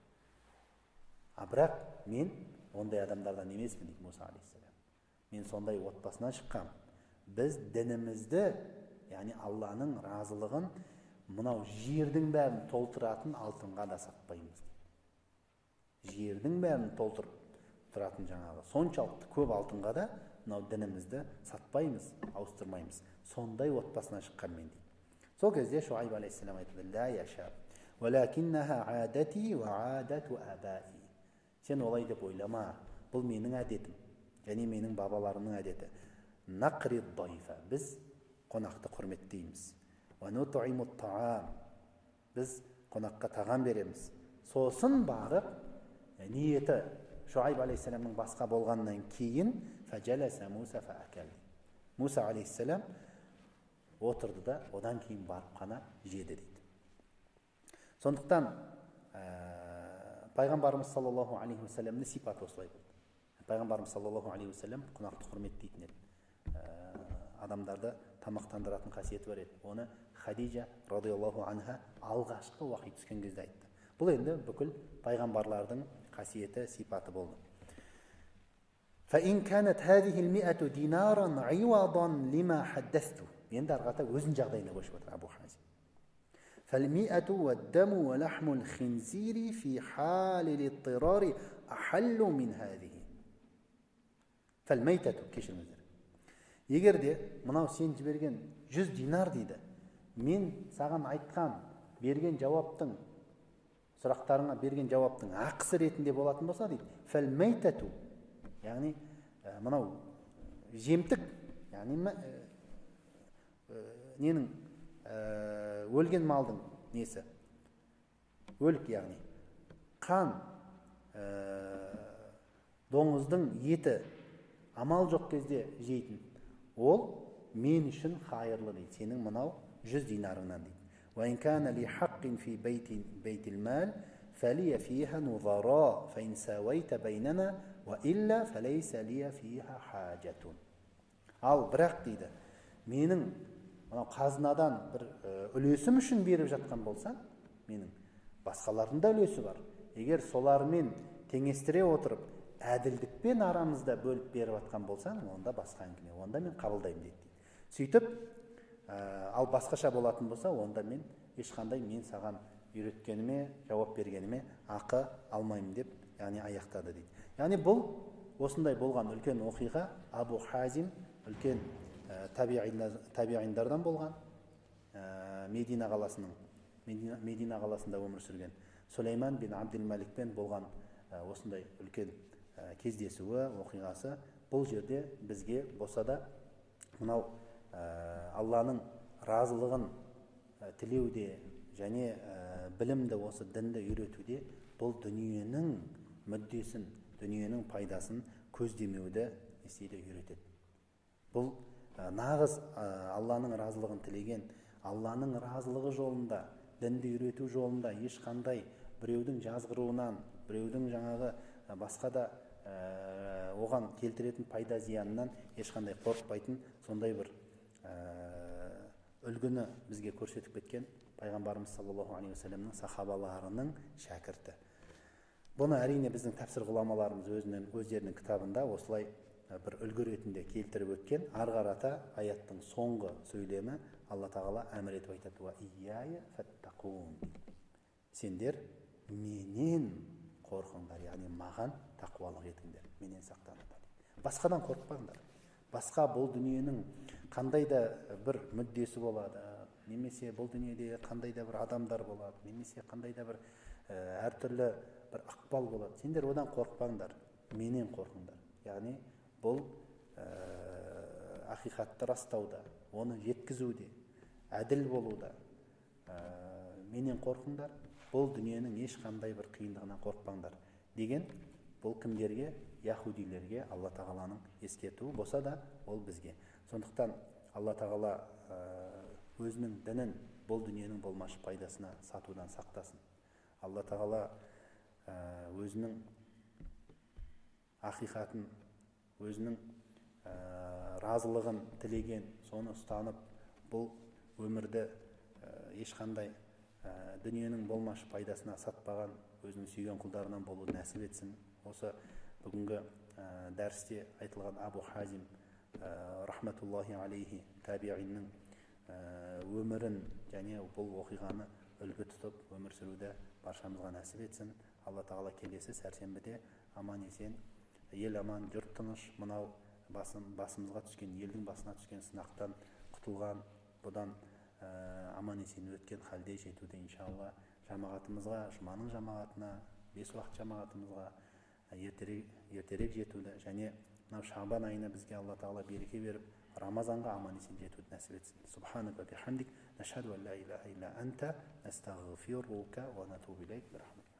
А бірақ мен ондай адамдардан емеспін дейді Муса алейхиссалам. Мен сондай отбасынан шыққам. Біз дінімізді, яғни Алланың разылығын мынау жердің бәрін толтыратын алтынға да сатпаймыз. Жердің бәрін толтырып тұратын жаңағы соншалықты көп алтынға да мынау дінімізді сатпаймыз, ауыстырмаймыз. Сондай отбасынан шыққан мен дейді. Сол кезде Шуайб алейхиссалам айтады: "Ла яша, валакиннаха адати ва адату абаи." Сен олай деп ойлама, бұл менің әдетім, және менің бабаларымның әдеті. Нақрид дайфа, біз қонақты құрметтейміз. Ва нут'имут таам, біз қонаққа тағам береміз. Сосын барып ниеті Шуайб алейхиссаламның басқа болғаннан кейін фаджаласа Муса фаакал. Муса алейхиссалам отырды да одан кейін барып қана жеді дейді. Сондықтан пайғамбарымыз саллаллаху алейхи уассаламның сипаты осылай болды. Пайғамбарымыз саллаллаху алейхи уассалам қонақты құрметтейтін еді. Адамдарды тамақтандыратын қасиеті бар еді. Оны Хадижа радиаллаху анха алғашқы уақи түскен кезде айтты. Бұл енді бүкіл пайғамбарлардың қасиеті, сипаты болды. فإن كانت هذه المئة دينارا عوضا لما حدثته. енді арғата өзін жағдайына көшіп отыр Абу Хазим. فالمئة والدم ولحم الخنزير في حال الاضطرار أحل من هذه. فالميتة кешіріңіздер. Егер де мынау сен жіберген жүз динар дейді, мен саған айтқан, берген жауаптың, сұрақтарыңа берген жауаптың ақысы ретінде болатын болса дейді. فالميتة, яғни мынау жемтік, яғни ненің өлген малдың несі? Өлік, яғни қан, доңыздың еті амал жоқ кезде жейтін. Ол мен үшін хайырлы дейді. Сенің мынау жүз динарыңнан дейді. وإن كان لحق في بيت بيت المال فلي فيها نظراء فإن ساويت بيننا وإلا فليس لي فيها حاجة. Ал бірақ дейді, менің мынау қазынадан бір үлесім үшін беріп жатқан болсаң, менің басқалардың да үлесі бар. Егер солармен теңестіре отырып, әділдікпен арамызда бөліп беріп жатқан болсаң, онда басқа әңгіме, онда мен қабылдаймын дейді. Сөйтіп, ал басқаша болатын болса, онда мен ешқандай мен саған үйреткеніме, жауап бергеніме ақы алмаймын деп, яғни аяқтады дейді. Яғни бұл осындай болған үлкен оқиға Абу Хазим үлкен табиғиндардан болған, Медина қаласының Медина қаласында өмір сүрген Сулейман бин Абдул-Маликпен болған осындай үлкен кездесуі, оқиғасы бұл жерде бізге болса да мынау Алланың разылығын тілеуде және білімді осы дінді үйретуде бұл дүниенің мүддесін, дүниенің пайдасын көздемеуді естейді үйретеді. Бұл нағыз Алланың разылығын тілеген, Алланың разылығы жолында, дінді үйрету жолында ешқандай біреудің жазғыруынан, біреудің жаңағы басқа да оған келтіретін пайда зиянынан ешқандай қорықпайтын сондай бір үлгіні бізге көрсетіп кеткен пайғамбарымыз саллаллаху алейхи уассаламның сахабаларының шәкірті. Бұны әрине біздің тәпсір ғұламаларымыз өзінің өздерінің кітабында осылай бір үлгі ретінде келтіріп өткен. Арғарата аяттың соңғы сөйлемі Алла тағала әмір етіп айтады: "Ва ияя фаттақун." Сендер менен қорқыңдар, яғни маған тақуалық етіңдер, менен сақтаныңдар. Басқадан қорықпаңдар. Басқа бұл дүниенің қандай да бір мүддесі болады, немесе бұл дүниеде қандай да бір адамдар болады, немесе қандай да бір ә, әртүрлі бір ықпал болады, сендер одан қорықпаңдар, менен қорқыңдар. Яғни бұл ә, ақиқатты растауда, оны жеткізуде, әділ болуда ә, менен қорқыңдар, бұл дүниенің ешқандай бір қиындығынан қорықпаңдар деген. Бұл кімдерге? Яхудилерге Алла тағаланың ескертуі болса да, ол бізге. Сондықтан Алла тағала өзінің дінін бұл дүниенің болмашы пайдасына сатудан сақтасын. Алла тағала өзінің ақиқатын, өзінің разылығын тілеген, соны ұстанып, бұл өмірді ешқандай дүниенің болмашы пайдасына сатпаған өзінің сүйген құлдарынан болуды нәсіп етсін. Осы бүгінгі дәрісте айтылған Абу Хазим рахматуллахи алейхи табиғиннің өмірін және бұл оқиғаны үлгі тұтып өмір сүруді баршамызға нәсіп етсін. Алла тағала келесі сәрсенбіде аман есен, ел аман, жұрт тыныш, мынау басым, басымызға түскен, елдің басына түскен сынақтан құтылған, бұдан аман есен өткен халде жетуді иншалла жамағатымызға, жұманың жамағатына, бес уақыт жамағатымызға ертерек, ертерек жетуді және мынау шабан айына бізге Алла тағала береке беріп, Рамазанға аман есен жетуді нәсіп етсін. Субханака бихамдик, нашхаду ан ла илаха илля анта, настағфирука ва натубу илейк.